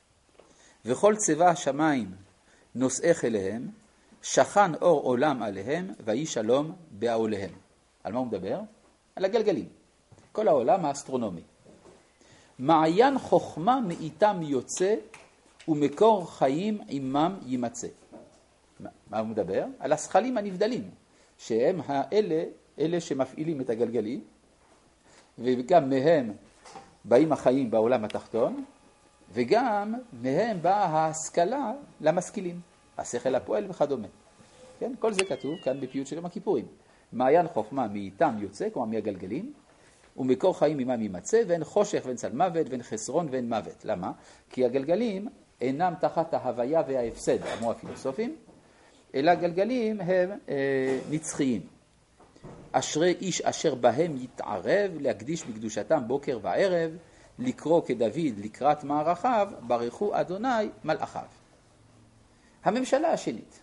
וכל צבא השמיים נושאי חיליהם, שכן אור עולם עליהם, ויהי שלום בעוליהם. על מה הוא מדבר? על הגלגלים. כל העולם האסטרונומי. מעיין חוכמה מאיתם יוצא, ומקור חיים עמם יימצא. מה הוא מדבר? על השכלים הנבדלים, שהם האלה, אלה שמפעילים את הגלגלים, וגם מהם באים החיים בעולם התחתון, וגם מהם באה ההשכלה למשכילים, השכל הפועל וכדומה. כן? כל זה כתוב כאן בפיוט של יום הכיפורים. מעיין חוכמה מאיתם יוצא, כמו מהגלגלים, ומקור חיים עמם יימצא, ואין חושך ואין צל מוות, ואין חסרון ואין מוות. למה? כי הגלגלים אינם תחת ההוויה וההפסד, אמרו הפילוסופים, אלא גלגלים הם אה, נצחיים. אשרי איש אשר בהם יתערב, להקדיש בקדושתם בוקר וערב, לקרוא כדוד לקראת מערכיו, ברכו אדוני מלאכיו. הממשלה השנית,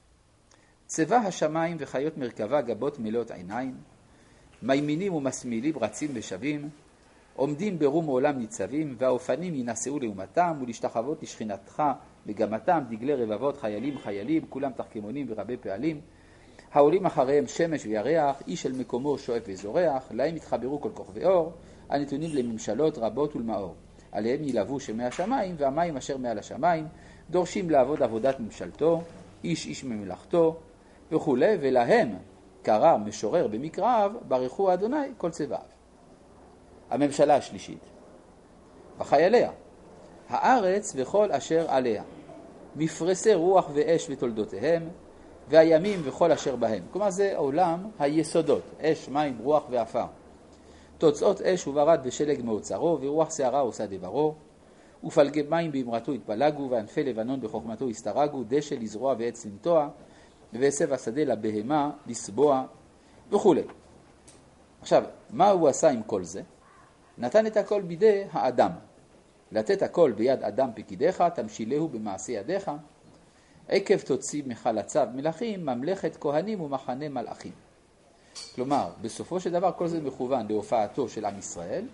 צבא השמיים וחיות מרכבה גבות מלאות עיניים, מימינים ומסמילים רצים ושבים, עומדים ברום עולם ניצבים, והאופנים ינסעו לעומתם ולהשתחוות לשכינתך לגמתם, דגלי רבבות חיילים חיילים, כולם תחכמונים ורבי פעלים, העולים אחריהם שמש וירח, איש אל מקומו שואף וזורח, להם יתחברו כל כוכבי אור, הנתונים לממשלות רבות ולמאור. עליהם ילבו שמי השמיים, והמים אשר מעל השמיים, דורשים לעבוד עבודת ממשלתו, איש איש ממלאכתו, וכו'. ולהם קרא משורר במקראיו, ברכו אדוני כל צבאיו. הממשלה השלישית, וחייליה, הארץ וכל אשר עליה, מפרסי רוח ואש ותולדותיהם, והימים וכל אשר בהם. כלומר זה עולם היסודות, אש, מים, רוח ואפר. תוצאות אש וברד ושלג מאוצרו, ורוח שערה עושה דברו, ופלגי מים באמרתו התפלגו, וענפי לבנון בחוכמתו הסתרגו, דשא לזרוע ועץ לנטוע, ועשב השדה לבהמה לסבוע וכו'. עכשיו, מה הוא עשה עם כל זה? נתן את הכל בידי האדם. לתת הכל ביד אדם פקידיך, תמשילהו במעשי ידיך, עקב תוציא מחלציו מלאכים, ממלכת כהנים ומחנה מלאכים. כלומר, בסופו של דבר כל זה מכוון להופעתו של עם ישראל,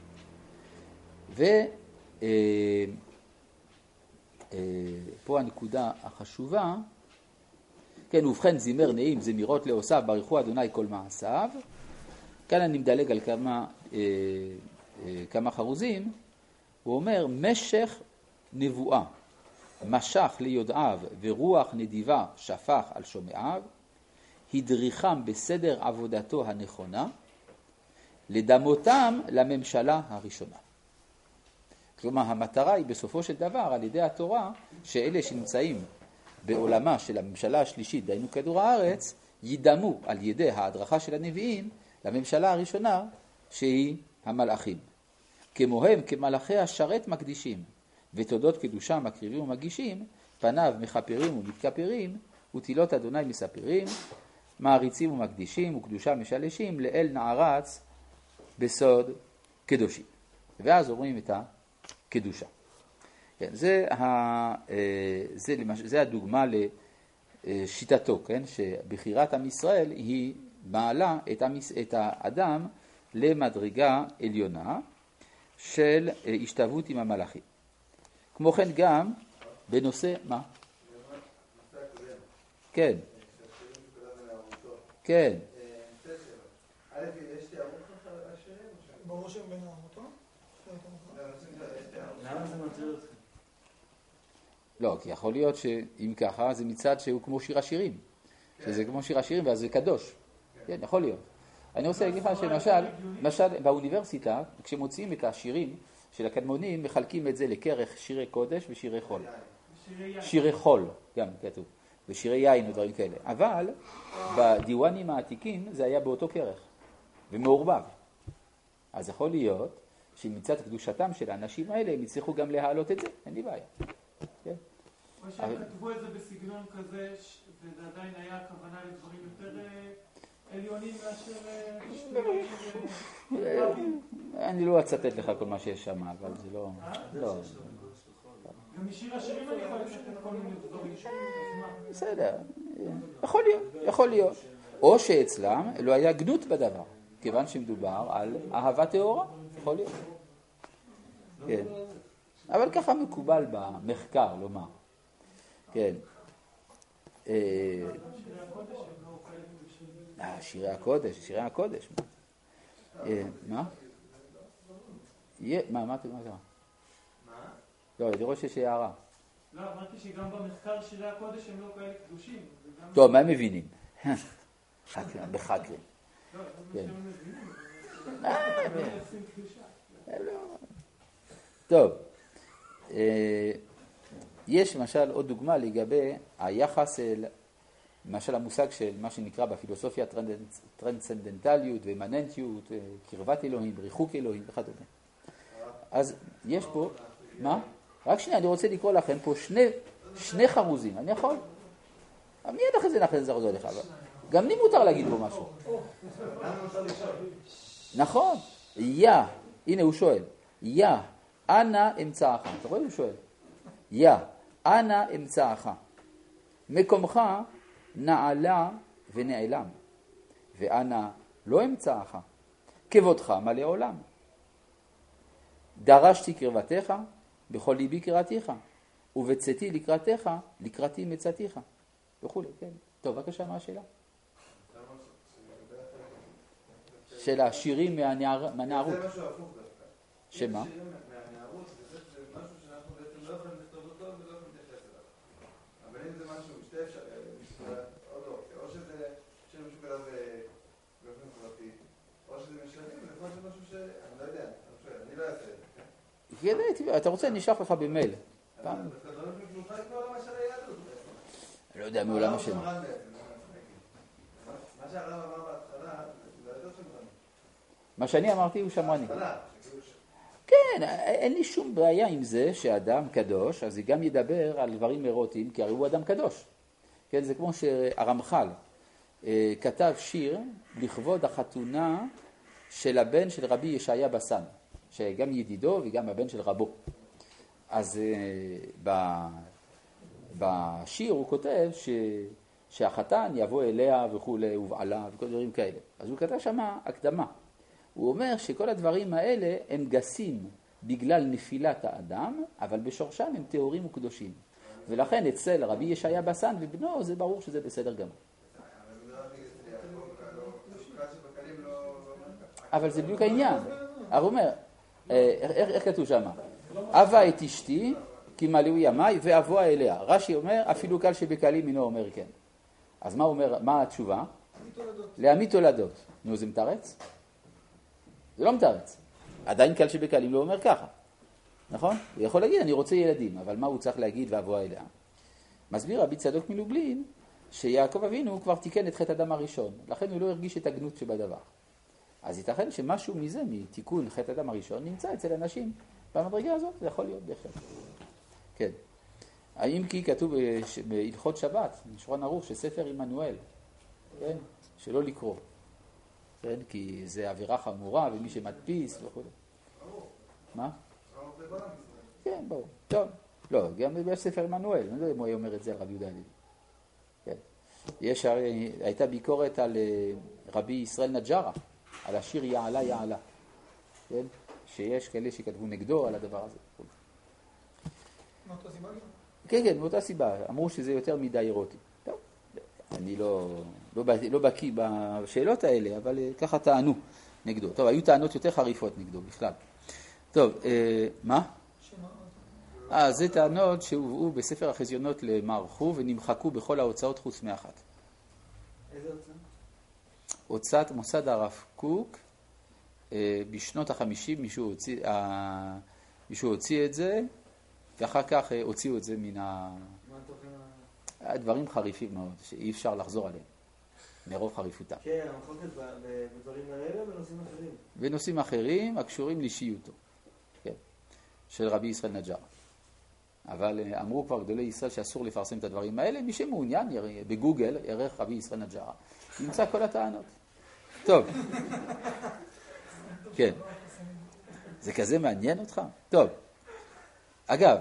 ופה הנקודה החשובה, כן, ובכן זימר נעים זמירות לעושיו, ברכו אדוני כל מעשיו. כאן אני מדלג על כמה, אה, אה, כמה חרוזים. הוא אומר, משך נבואה, משך ליודעיו ורוח נדיבה שפך על שומעיו, הדריכם בסדר עבודתו הנכונה, לדמותם לממשלה הראשונה. כלומר, המטרה היא בסופו של דבר על ידי התורה, שאלה שנמצאים בעולמה של הממשלה השלישית, דהיינו כדור הארץ, ידמו על ידי ההדרכה של הנביאים לממשלה הראשונה שהיא המלאכים. כמוהם כמלאכי השרת מקדישים, ותודות קדושה מקריבים ומגישים, פניו מחפרים ומתכפרים, ותילות אדוני מספרים, מעריצים ומקדישים וקדושה משלשים, לאל נערץ בסוד קדושים. ואז אומרים את הקדושה. כן, זה, ה, זה, למש, זה הדוגמה לשיטתו, כן? שבחירת עם ישראל היא מעלה את, המס, את האדם למדרגה עליונה של השתוות עם המלאכים. כמו כן גם בנושא, מה? כן. כן. א', יש תיארוך לך השירים? ברור שהם בין העמותות? למה זה מטריד אותך? לא, כי יכול להיות שאם ככה זה מצד שהוא כמו שיר השירים. שזה כמו שיר השירים ואז זה קדוש. כן, יכול להיות. אני רוצה להגיד לך שלמשל, למשל באוניברסיטה, כשמוצאים את השירים של הקדמונים, מחלקים את זה לכרך שירי קודש ושירי חול. שירי חול, גם כתוב. ושירי יין ודברים כאלה. אבל בדיוואנים העתיקים זה היה באותו כרך. ומעורבב. אז יכול להיות שמצד קדושתם של האנשים האלה הם יצליחו גם להעלות את זה. אין לי בעיה. כן? או שהם כתבו את זה בסגנון כזה, וזה עדיין היה הכוונה לדברים יותר... עליונים מאשר... אני לא אצטט לך כל מה שיש שם, אבל זה לא... גם משיר השירים אני יכול לצטט כל מיני דברים. בסדר, יכול להיות, יכול להיות. או שאצלם לא היה גנות בדבר, כיוון שמדובר על אהבה טהורה, יכול להיות. כן. אבל ככה מקובל במחקר, לומר. כן. שירי הקודש, שירי הקודש. מה? מה, מה אתה אומר? מה? לא, אני רואה שיש הערה. לא, אמרתי שגם במחקר שירי הקודש הם לא כאלה קדושים. טוב, מה הם מבינים? בחקרים. לא, זה מה שהם מבינים. טוב, יש למשל עוד דוגמה לגבי היחס אל, למשל המושג של מה שנקרא בפילוסופיה טרנסצנדנטליות ואימננטיות, קרבת אלוהים, ריחוק אלוהים וכדומה. אז יש פה, מה? רק שנייה, אני רוצה לקרוא לכם פה שני, שני חרוזים, אני יכול? מיד אחרי זה נחזור לחזור לך, גם לי מותר להגיד פה משהו. נכון, יא, הנה הוא שואל, יא, אנא אמצעך, אתה רואה הוא שואל, יא, אנא אמצעך, מקומך נעלה ונעלם, ואנא לא אמצעך, כבודך מלא עולם. דרשתי קרבתך, בכל ליבי קראתיך, ובצאתי לקראתך, לקראתי מצאתיך, וכו'. כן. טוב, בבקשה, מה השאלה? של השירים מהנערות. זה משהו הפוך דווקא. שמה? שירים מהנערות, זה משהו שאנחנו בעצם לא יכולים לכתוב אותו ולא יכולים להתייחס אליו. אבל אם זה משהו, שתי אפשרויות, עוד אופציה, או שזה שיר משהו כזה באופן פרטי, או שזה משלבים, זה יכול להיות משהו שאני לא יודע, אני לא אעשה את זה, כן? אתה רוצה, נשלח לך במייל. אבל דווקא דברים שמלוכה מעולם של היהדות. אני לא יודע מעולם השני. מה שהרב אמר בהתחלה, זה יותר שמרני. מה שאני אמרתי הוא שמרני. כן, אין לי שום בעיה עם זה שאדם קדוש, אז הוא גם ידבר על דברים אירוטיים, כי הרי הוא אדם קדוש. כן, זה כמו שהרמח"ל כתב שיר לכבוד החתונה של הבן של רבי ישעיה בסן, שגם ידידו וגם הבן של רבו. אז בשיר הוא כותב ש... שהחתן יבוא אליה וכו' ובעלה וכל דברים כאלה. אז הוא כתב שמה הקדמה. הוא אומר שכל הדברים האלה הם גסים בגלל נפילת האדם, אבל בשורשם הם טהורים וקדושים. ולכן אצל רבי ישעיה בסן ובנו זה ברור שזה בסדר גמור. אבל זה בדיוק העניין. הוא אומר, איך כתוב שמה? אבה את אשתי כי מלאו ימי ואבוה אליה. רש"י אומר אפילו קל שבקלים אינו אומר כן. אז מה אומר, מה התשובה? להמית תולדות. נו, זה מתרץ? זה לא מתרץ. עדיין קל שבקלים לא אומר ככה. נכון? הוא יכול להגיד, אני רוצה ילדים, אבל מה הוא צריך להגיד ואבוה אליה? מסביר רבי צדוק מלובלין, שיעקב אבינו כבר תיקן את חטא אדם הראשון, לכן הוא לא הרגיש את הגנות שבדבר. אז ייתכן שמשהו מזה, מתיקון חטא אדם הראשון, נמצא אצל אנשים. במדרגה הזאת זה יכול להיות בהחלט. כן. האם כי כתוב בהלכות שבת, בשולחן ערוך, שספר עמנואל, כן? שלא לקרוא. כן? כי זה עבירה חמורה, ומי שמדפיס וכו'. מה? כן, ברור. טוב. לא, גם בספר עמנואל, אני לא יודע אם הוא אומר את זה על רבי יהודה הלוי. כן. יש, הייתה ביקורת על רבי ישראל נג'רה, על השיר יעלה יעלה. כן? שיש כאלה שכתבו נגדו על הדבר הזה. מאותה סיבה? כן, כן, מאותה סיבה. אמרו שזה יותר מדי אירוטי. טוב, אני לא, לא, לא בקיא בשאלות האלה, אבל ככה טענו נגדו. טוב, היו טענות יותר חריפות נגדו בכלל. טוב, אה, מה? אה, זה טענות שהובאו בספר החזיונות למערכו ונמחקו בכל ההוצאות חוץ מאחת. איזה הוצאה? הוצאת מוסד הרב קוק, בשנות החמישים מישהו הוציא, מישהו הוציא את זה, ואחר כך הוציאו את זה מן ה... מה התוכן? הדברים חריפים מאוד, שאי אפשר לחזור עליהם, מרוב חריפותם. כן, המחלוקת בדברים האלה ונושאים אחרים. ונושאים אחרים הקשורים לאישיותו, כן, של רבי ישראל נג'רה. אבל אמרו כבר גדולי ישראל שאסור לפרסם את הדברים האלה, מי שמעוניין בגוגל, ערך רבי ישראל נג'רה, נמצא כל הטענות. טוב. כן. זה כזה מעניין אותך? טוב. אגב,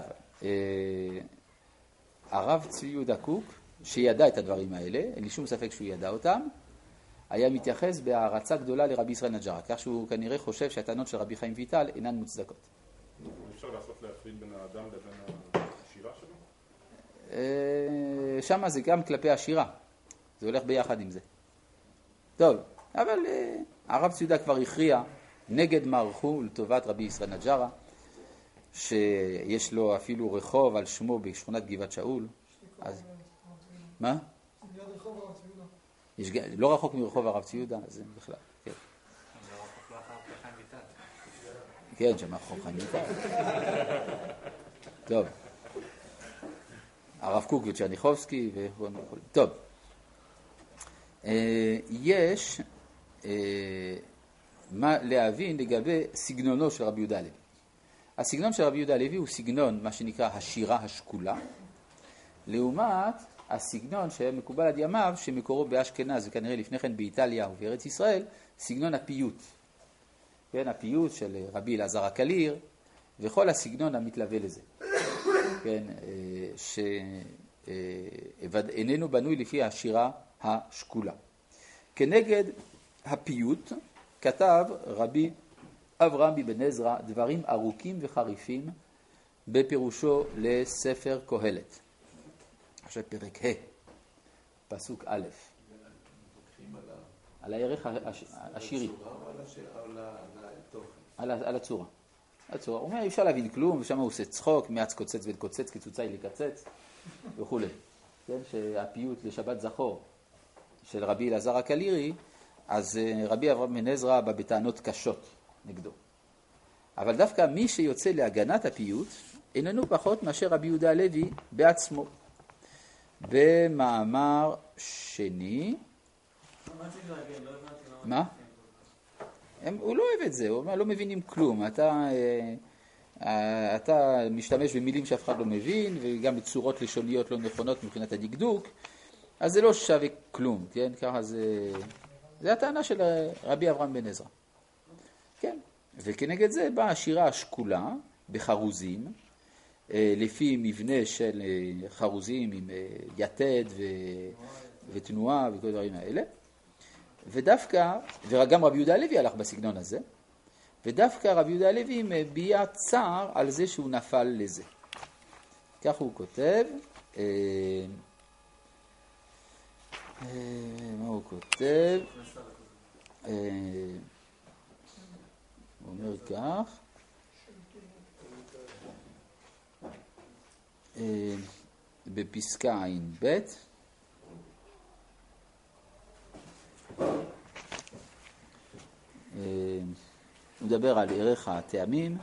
הרב צבי יהודה קוק, שידע את הדברים האלה, אין לי שום ספק שהוא ידע אותם, היה מתייחס בהערצה גדולה לרבי ישראל נג'רה, כך שהוא כנראה חושב שהטענות של רבי חיים ויטל אינן מוצדקות. אפשר לעשות להפריד בין האדם לבין השירה שלו? שם זה גם כלפי השירה, זה הולך ביחד עם זה. טוב, אבל הרב צבי יהודה כבר הכריע נגד מערכו לטובת רבי ישראל נג'רה, שיש לו אפילו רחוב על שמו בשכונת גבעת שאול. אז מה? יש לא רחוק מרחוב הרב צבי יהודה, אז בכלל, כן. כן, שם רחוב חיים ויטל. טוב. הרב קוק וצ'רניחובסקי וכו'. טוב. יש מה להבין לגבי סגנונו של רבי יהודה הלוי. הסגנון של רבי יהודה הלוי הוא סגנון מה שנקרא השירה השקולה, לעומת הסגנון שמקובל עד ימיו שמקורו באשכנז וכנראה לפני כן באיטליה ובארץ ישראל, סגנון הפיוט. כן, הפיוט של רבי אלעזר הקליר וכל הסגנון המתלווה לזה. כן, שאיננו בנוי לפי השירה השקולה. כנגד הפיוט כתב רבי אברהם אבן עזרא דברים ארוכים וחריפים בפירושו לספר קהלת. עכשיו פרק ה', פסוק א', על הערך השירי, על הצורה. הצורה. הוא אומר, אי אפשר להבין כלום, ושם הוא עושה צחוק, מעץ קוצץ בן קוצץ, קיצוצה היא לקצץ, וכו'. כן, שהפיוט לשבת זכור של רבי אלעזר הקלירי, אז רבי אברהם אבן עזרא בא בטענות קשות נגדו. אבל דווקא מי שיוצא להגנת הפיוט, איננו פחות מאשר רבי יהודה הלוי בעצמו. במאמר שני, מה? הם, הוא לא אוהב את זה, הוא אומר, לא מבינים כלום. אתה, אה, אתה משתמש במילים שאף אחד לא מבין, וגם בצורות לשוניות לא נכונות מבחינת הדקדוק, אז זה לא שווה כלום, כן? ככה זה, זה הטענה של רבי אברהם בן עזרא. כן, וכנגד זה באה השירה השקולה בחרוזים, לפי מבנה של חרוזים עם יתד ו... ותנועה וכל דברים האלה. ודווקא, וגם רבי יהודה הלוי הלך בסגנון הזה, ודווקא רבי יהודה הלוי מביע צער על זה שהוא נפל לזה. כך הוא כותב, אה, אה, מה הוא כותב? אה, הוא אומר כך, אה, בפסקה עין ב' הוא מדבר על ערך הטעמים.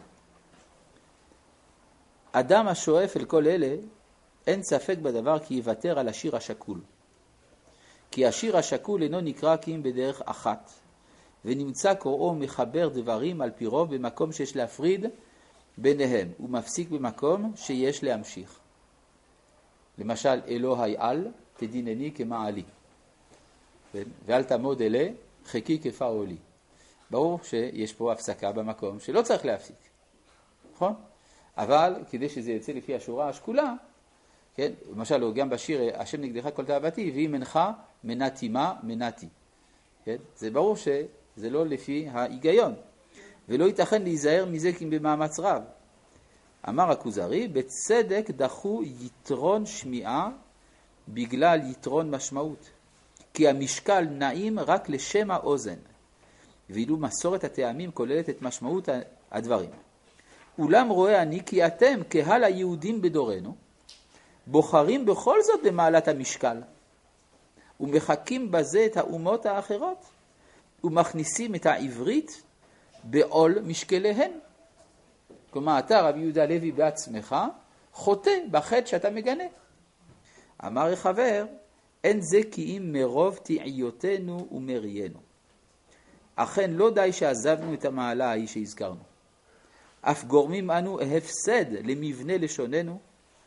אדם השואף אל כל אלה, אין ספק בדבר כי יוותר על השיר השקול. כי השיר השקול אינו נקרא כי אם בדרך אחת, ונמצא קוראו מחבר דברים על פי רוב במקום שיש להפריד ביניהם, ומפסיק במקום שיש להמשיך. למשל, אלוהי על, תדינני כמעלי. ואל תעמוד אלה, חכי כפעולי. ברור שיש פה הפסקה במקום שלא צריך להפסיק. נכון? אבל כדי שזה יצא לפי השורה השקולה, כן? למשל, גם בשיר השם נגדך כל תאוותי, ואם אינך מנעתי מה, מנעתי. כן? זה ברור שזה לא לפי ההיגיון. ולא ייתכן להיזהר מזה כי במאמץ רב. אמר הכוזרי, בצדק דחו יתרון שמיעה בגלל יתרון משמעות. כי המשקל נעים רק לשם האוזן. ואילו מסורת הטעמים כוללת את משמעות הדברים. אולם רואה אני כי אתם, קהל היהודים בדורנו, בוחרים בכל זאת במעלת המשקל, ומחקים בזה את האומות האחרות, ומכניסים את העברית בעול משקליהן. כלומר, אתה רבי יהודה הלוי בעצמך, חוטא בחטא שאתה מגנה. אמר החבר, אין זה כי אם מרוב תעיותנו ומריינו. אכן לא די שעזבנו את המעלה ההיא שהזכרנו. אף גורמים אנו הפסד למבנה לשוננו,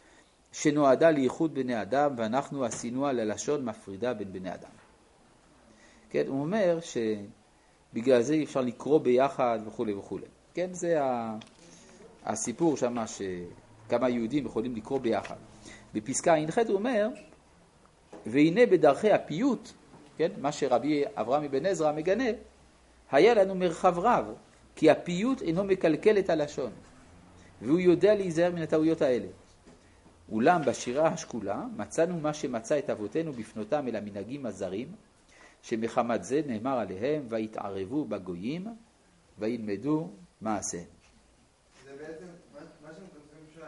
שנועדה לייחוד בני אדם, ואנחנו עשינו על הלשון מפרידה בין בני אדם. כן, הוא אומר שבגלל זה אי אפשר לקרוא ביחד וכו' וכו'. כן, זה הסיפור שמה שכמה יהודים יכולים לקרוא ביחד. בפסקה ע"ח הוא אומר, והנה בדרכי הפיוט, כן, מה שרבי אברהם אבן עזרא מגנה, היה לנו מרחב רב, כי הפיוט אינו מקלקל את הלשון, והוא יודע להיזהר מן הטעויות האלה. אולם בשירה השקולה מצאנו מה שמצא את אבותינו בפנותם אל המנהגים הזרים, שמחמת זה נאמר עליהם, והתערבו בגויים, וילמדו מעשיהם. זה בעצם, מה שהם כותבים שם,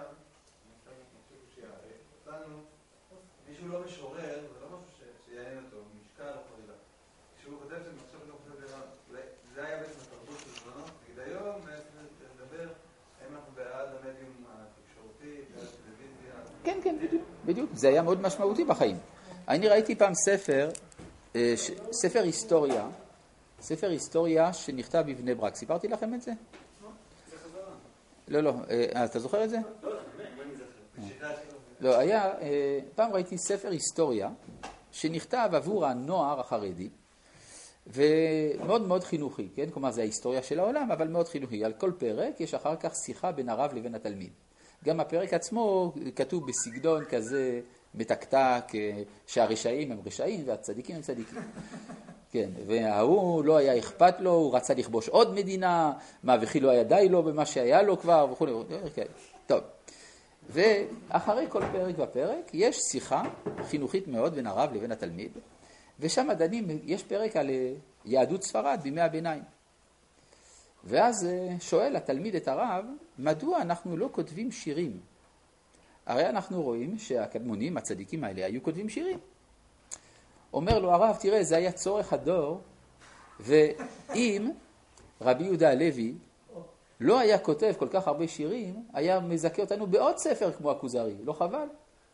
אותנו, מישהו לא משורר, זה לא משהו שיעניין אותו, משקל או חלילה. כשהוא כותב שזה עכשיו לא חושב לרע, זה היה בעצם התרבות של זמנו, נגיד היום, לדבר, האם אנחנו בעד המדיום התקשורתי, בעד הטלוויזיה. כן, כן, בדיוק, בדיוק. זה היה מאוד משמעותי בחיים. אני ראיתי פעם ספר, ספר היסטוריה, ספר היסטוריה שנכתב בבני ברק. סיפרתי לכם את זה? לא, לא. אתה זוכר את זה? לא, לא, אני זוכר. לא, היה, פעם ראיתי ספר היסטוריה שנכתב עבור הנוער החרדי, ומאוד מאוד חינוכי, כן? כלומר, זה ההיסטוריה של העולם, אבל מאוד חינוכי. על כל פרק יש אחר כך שיחה בין הרב לבין התלמיד. גם הפרק עצמו כתוב בסגנון כזה מתקתק, שהרשעים הם רשעים והצדיקים הם צדיקים. כן, והוא לא היה אכפת לו, הוא רצה לכבוש עוד מדינה, מה וכי לא היה די לו במה שהיה לו כבר וכו'. כן. טוב. ואחרי כל פרק ופרק יש שיחה חינוכית מאוד בין הרב לבין התלמיד, ושם דנים, יש פרק על יהדות ספרד בימי הביניים. ואז שואל התלמיד את הרב, מדוע אנחנו לא כותבים שירים? הרי אנחנו רואים שהקדמונים, הצדיקים האלה, היו כותבים שירים. אומר לו הרב, תראה, זה היה צורך הדור, ואם רבי יהודה הלוי לא היה כותב כל כך הרבה שירים, היה מזכה אותנו בעוד ספר כמו הכוזרי, לא חבל?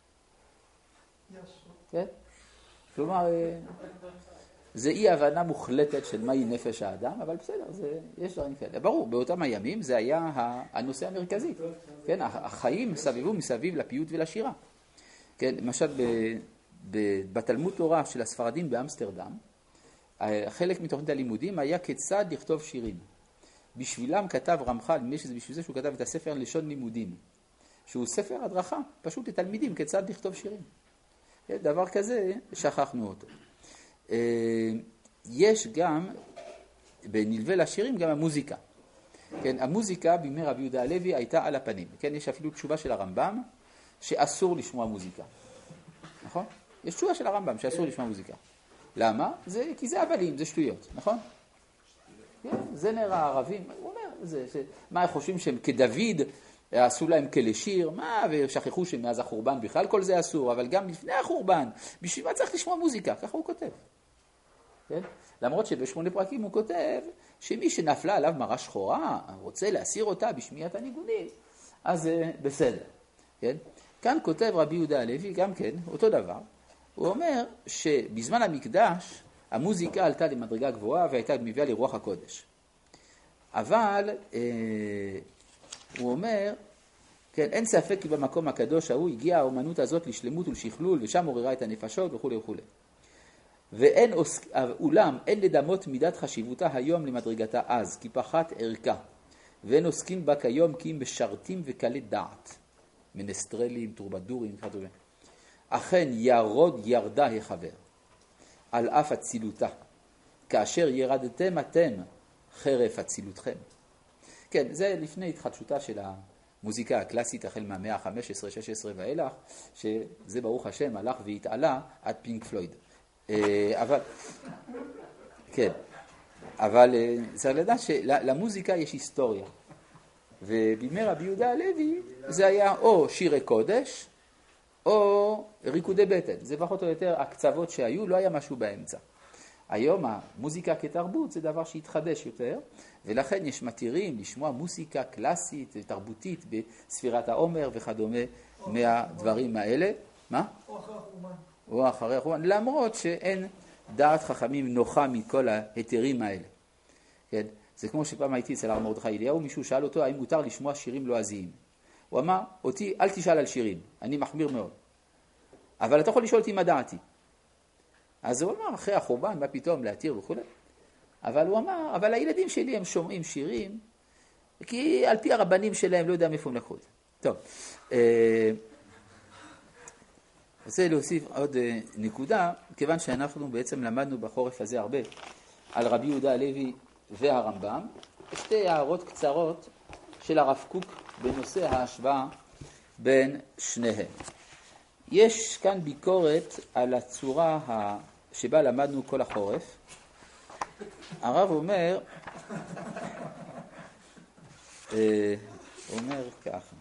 כן? כלומר, זה אי הבנה מוחלטת של מהי נפש האדם, אבל בסדר, זה, יש דברים כאלה. ברור, באותם הימים זה היה הנושא המרכזי. כן, החיים סביבו מסביב לפיוט ולשירה. כן, למשל, בתלמוד תורה של הספרדים באמסטרדם, חלק מתוכנית הלימודים היה כיצד לכתוב שירים. בשבילם כתב רמח"ל, נדמה שזה בשביל זה שהוא כתב את הספר לשון לימודים, שהוא ספר הדרכה, פשוט לתלמידים, כיצד לכתוב שירים. דבר כזה, שכחנו אותו. יש גם, בנלווה לשירים, גם המוזיקה. כן, המוזיקה בימי רבי יהודה הלוי הייתה על הפנים. כן, יש אפילו תשובה של הרמב"ם, שאסור לשמוע מוזיקה. נכון? יש תשובה של הרמב"ם, שאסור לשמוע מוזיקה. למה? זה, כי זה הבלים, זה שטויות, נכון? כן, זה נראה הערבים, הוא אומר, זה, ש... מה הם חושבים שהם כדוד, עשו להם כלשיר, מה, ושכחו שמאז החורבן בכלל כל זה אסור, אבל גם לפני החורבן, בשביל מה צריך לשמוע מוזיקה? ככה הוא כותב. כן? למרות שבשמונה פרקים הוא כותב, שמי שנפלה עליו מראה שחורה, רוצה להסיר אותה בשמיעת הניגונים, אז בסדר. כן? כאן כותב רבי יהודה הלוי, גם כן, אותו דבר, הוא אומר שבזמן המקדש, המוזיקה עלתה למדרגה גבוהה והייתה מביאה לרוח הקודש. אבל אה, הוא אומר, כן, אין ספק כי במקום הקדוש ההוא הגיעה האומנות הזאת לשלמות ולשכלול, ושם עוררה את הנפשות וכו' וכו'. ואין, אולם אין לדמות מידת חשיבותה היום למדרגתה אז, כי פחת ערכה, ואין עוסקים בה כיום כי אם בשרתים וקלי דעת, מנסטרלים, טורבדורים, כתובים. אכן ירוד ירדה החבר, על אף הצילותה, כאשר ירדתם אתם חרף הצילותכם. כן, זה לפני התחדשותה של המוזיקה הקלאסית, החל מהמאה ה-חמש עשרה שש עשרה ואילך, שזה ברוך השם הלך והתעלה עד פינק פלויד. אבל, כן, אבל צריך לדעת שלמוזיקה יש היסטוריה. ובימי רבי יהודה הלוי זה היה או שירי קודש, או ריקודי בטן. זה פחות או יותר הקצוות שהיו, לא היה משהו באמצע. היום המוזיקה כתרבות זה דבר שהתחדש יותר, ולכן יש מתירים לשמוע מוזיקה קלאסית, תרבותית, בספירת העומר וכדומה מהדברים האלה. מה? או אחרי החורבן. או אחרי החורבן, למרות שאין דעת חכמים נוחה מכל ההיתרים האלה. כן? זה כמו שפעם הייתי אצל הרב מרדכי אליהו, מישהו שאל אותו האם מותר לשמוע שירים לועזיים. הוא אמר, אותי אל תשאל על שירים, אני מחמיר מאוד. אבל אתה יכול לשאול אותי מה דעתי. אז הוא אמר, אחרי החורבן, מה פתאום להתיר וכו'. אבל הוא אמר, אבל הילדים שלי הם שומעים שירים, כי על פי הרבנים שלהם לא יודע מאיפה הם לקחו את זה. טוב, רוצה להוסיף עוד נקודה, כיוון שאנחנו בעצם למדנו בחורף הזה הרבה על רבי יהודה הלוי והרמב"ם, שתי הערות קצרות של הרב קוק בנושא ההשוואה בין שניהם. יש כאן ביקורת על הצורה שבה למדנו כל החורף. הרב אומר, אומר ככה,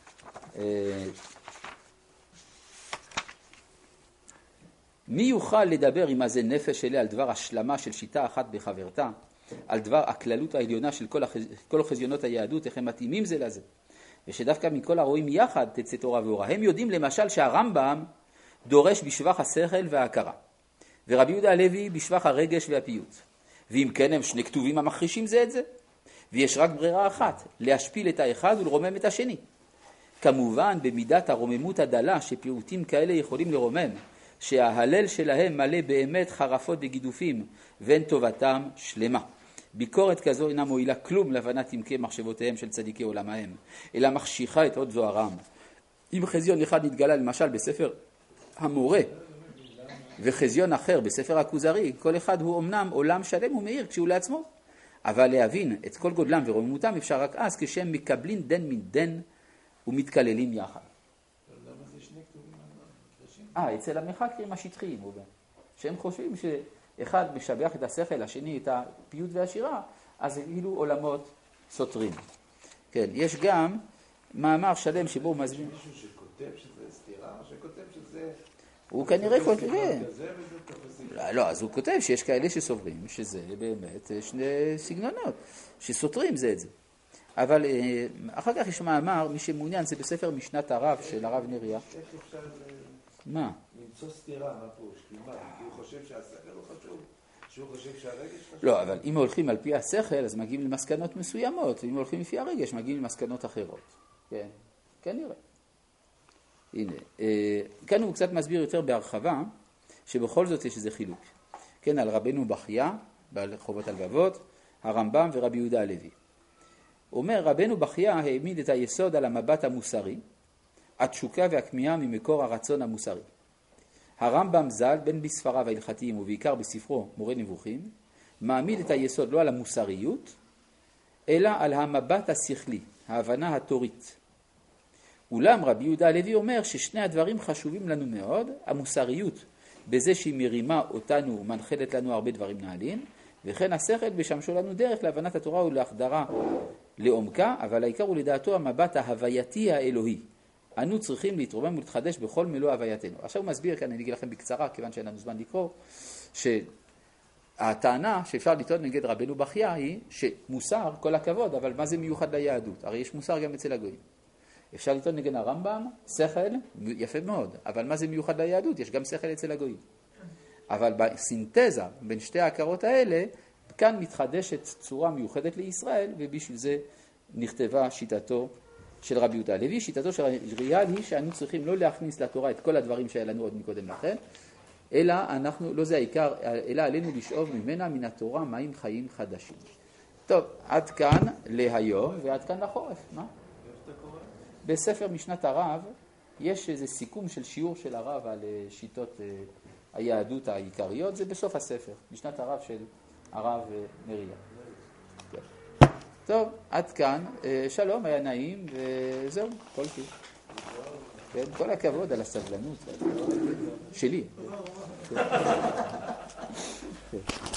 מי יוכל לדבר עם הזה נפש שלה על דבר השלמה של שיטה אחת בחברתה, על דבר הכללות העליונה של כל, החז... כל חזיונות היהדות, איך הם מתאימים זה לזה, ושדווקא מכל הרואים יחד תצא תורה ואורה. הם יודעים למשל שהרמב"ם דורש בשבח השכל וההכרה, ורבי יהודה הלוי בשבח הרגש והפיות, ואם כן הם שני כתובים המחרישים זה את זה, ויש רק ברירה אחת, להשפיל את האחד ולרומם את השני. כמובן במידת הרוממות הדלה שפירוטים כאלה יכולים לרומם, שההלל שלהם מלא באמת חרפות וגידופים, ואין טובתם שלמה. ביקורת כזו אינה מועילה כלום להבנת עמקי מחשבותיהם של צדיקי עולם ההם, אלא מחשיכה את עוד זוהרם. אם חזיון אחד נתגלה למשל בספר המורה, וחזיון אחר בספר הכוזרי, כל אחד הוא אמנם עולם שלם ומאיר כשהוא לעצמו, אבל להבין את כל גודלם ורוממותם אפשר רק אז כשהם מקבלים דן מן דן ומתכללים יחד. אה, אצל המחקרים השטחיים, שהם חושבים שאחד משבח את השכל, השני את הפיוט והשירה, אז אילו עולמות סותרים. כן, יש גם מאמר שלם שבו הוא מסביר. מישהו שכותב שזה סתירה, או שכותב שזה... הוא כנראה כותב, כן. לא, אז הוא כותב שיש כאלה שסוברים, שזה באמת שני סגנונות, שסותרים זה את זה. אבל אחר כך יש מאמר, מי שמעוניין, זה בספר משנת הרב של הרב נריה. איך אפשר... מה? למצוא סתירה, מה פירוש? כי מה? כי הוא חושב שהשכל הוא חשוב, שהוא חושב שהרגש חשוב. לא, אבל אם הולכים על פי השכל, אז מגיעים למסקנות מסוימות, ואם הולכים לפי הרגש, מגיעים למסקנות אחרות. כן, כנראה. הנה, כאן הוא קצת מסביר יותר בהרחבה, שבכל זאת יש איזה חילוק. כן, על רבנו בחיה, בעל חובות הלבבות, הרמב"ם ורבי יהודה הלוי. הוא אומר, רבנו בחיה העמיד את היסוד על המבט המוסרי, התשוקה והכמיהה ממקור הרצון המוסרי. הרמב"ם ז"ל, בין בספריו ההלכתיים ובעיקר בספרו מורה נבוכים, מעמיד את היסוד לא על המוסריות, אלא על המבט השכלי, ההבנה התורית. אולם רבי יהודה הלוי אומר ששני הדברים חשובים לנו מאוד, המוסריות בזה שהיא מרימה אותנו ומנחלת לנו הרבה דברים נעלים, וכן השכל בשמשו לנו דרך להבנת התורה ולהחדרה לעומקה, אבל העיקר הוא לדעתו המבט ההווייתי האלוהי. אנו צריכים להתרומם ולהתחדש בכל מלוא הווייתנו. עכשיו הוא מסביר כאן, אני אגיד לכם בקצרה, כיוון שאין לנו זמן לקרוא, שהטענה שאפשר לטעון נגד רבנו בחיה היא שמוסר, כל הכבוד, אבל מה זה מיוחד ליהדות? הרי יש מוסר גם אצל הגויים. אפשר לטעון נגד הרמב"ם, שכל, יפה מאוד, אבל מה זה מיוחד ליהדות? יש גם שכל אצל הגויים. אבל בסינתזה בין שתי ההכרות האלה, כאן מתחדשת צורה מיוחדת לישראל, ובשביל זה נכתבה שיטתו של רבי יהודה הלוי. שיטתו של ריאל היא שאנו צריכים לא להכניס לתורה את כל הדברים שהיה לנו עוד מקודם לכן, אלא אנחנו, לא זה העיקר, אלא עלינו לשאוב ממנה מן התורה מים חיים חדשים. טוב, עד כאן להיום ועד כאן לחורף. מה? בספר משנת הרב יש איזה סיכום של שיעור של הרב על שיטות היהדות העיקריות, זה בסוף הספר, משנת הרב של הרב נריה. טוב, עד כאן, שלום, היה נעים, וזהו, כל טוב. כן, כל הכבוד על הסבלנות שלי. כן.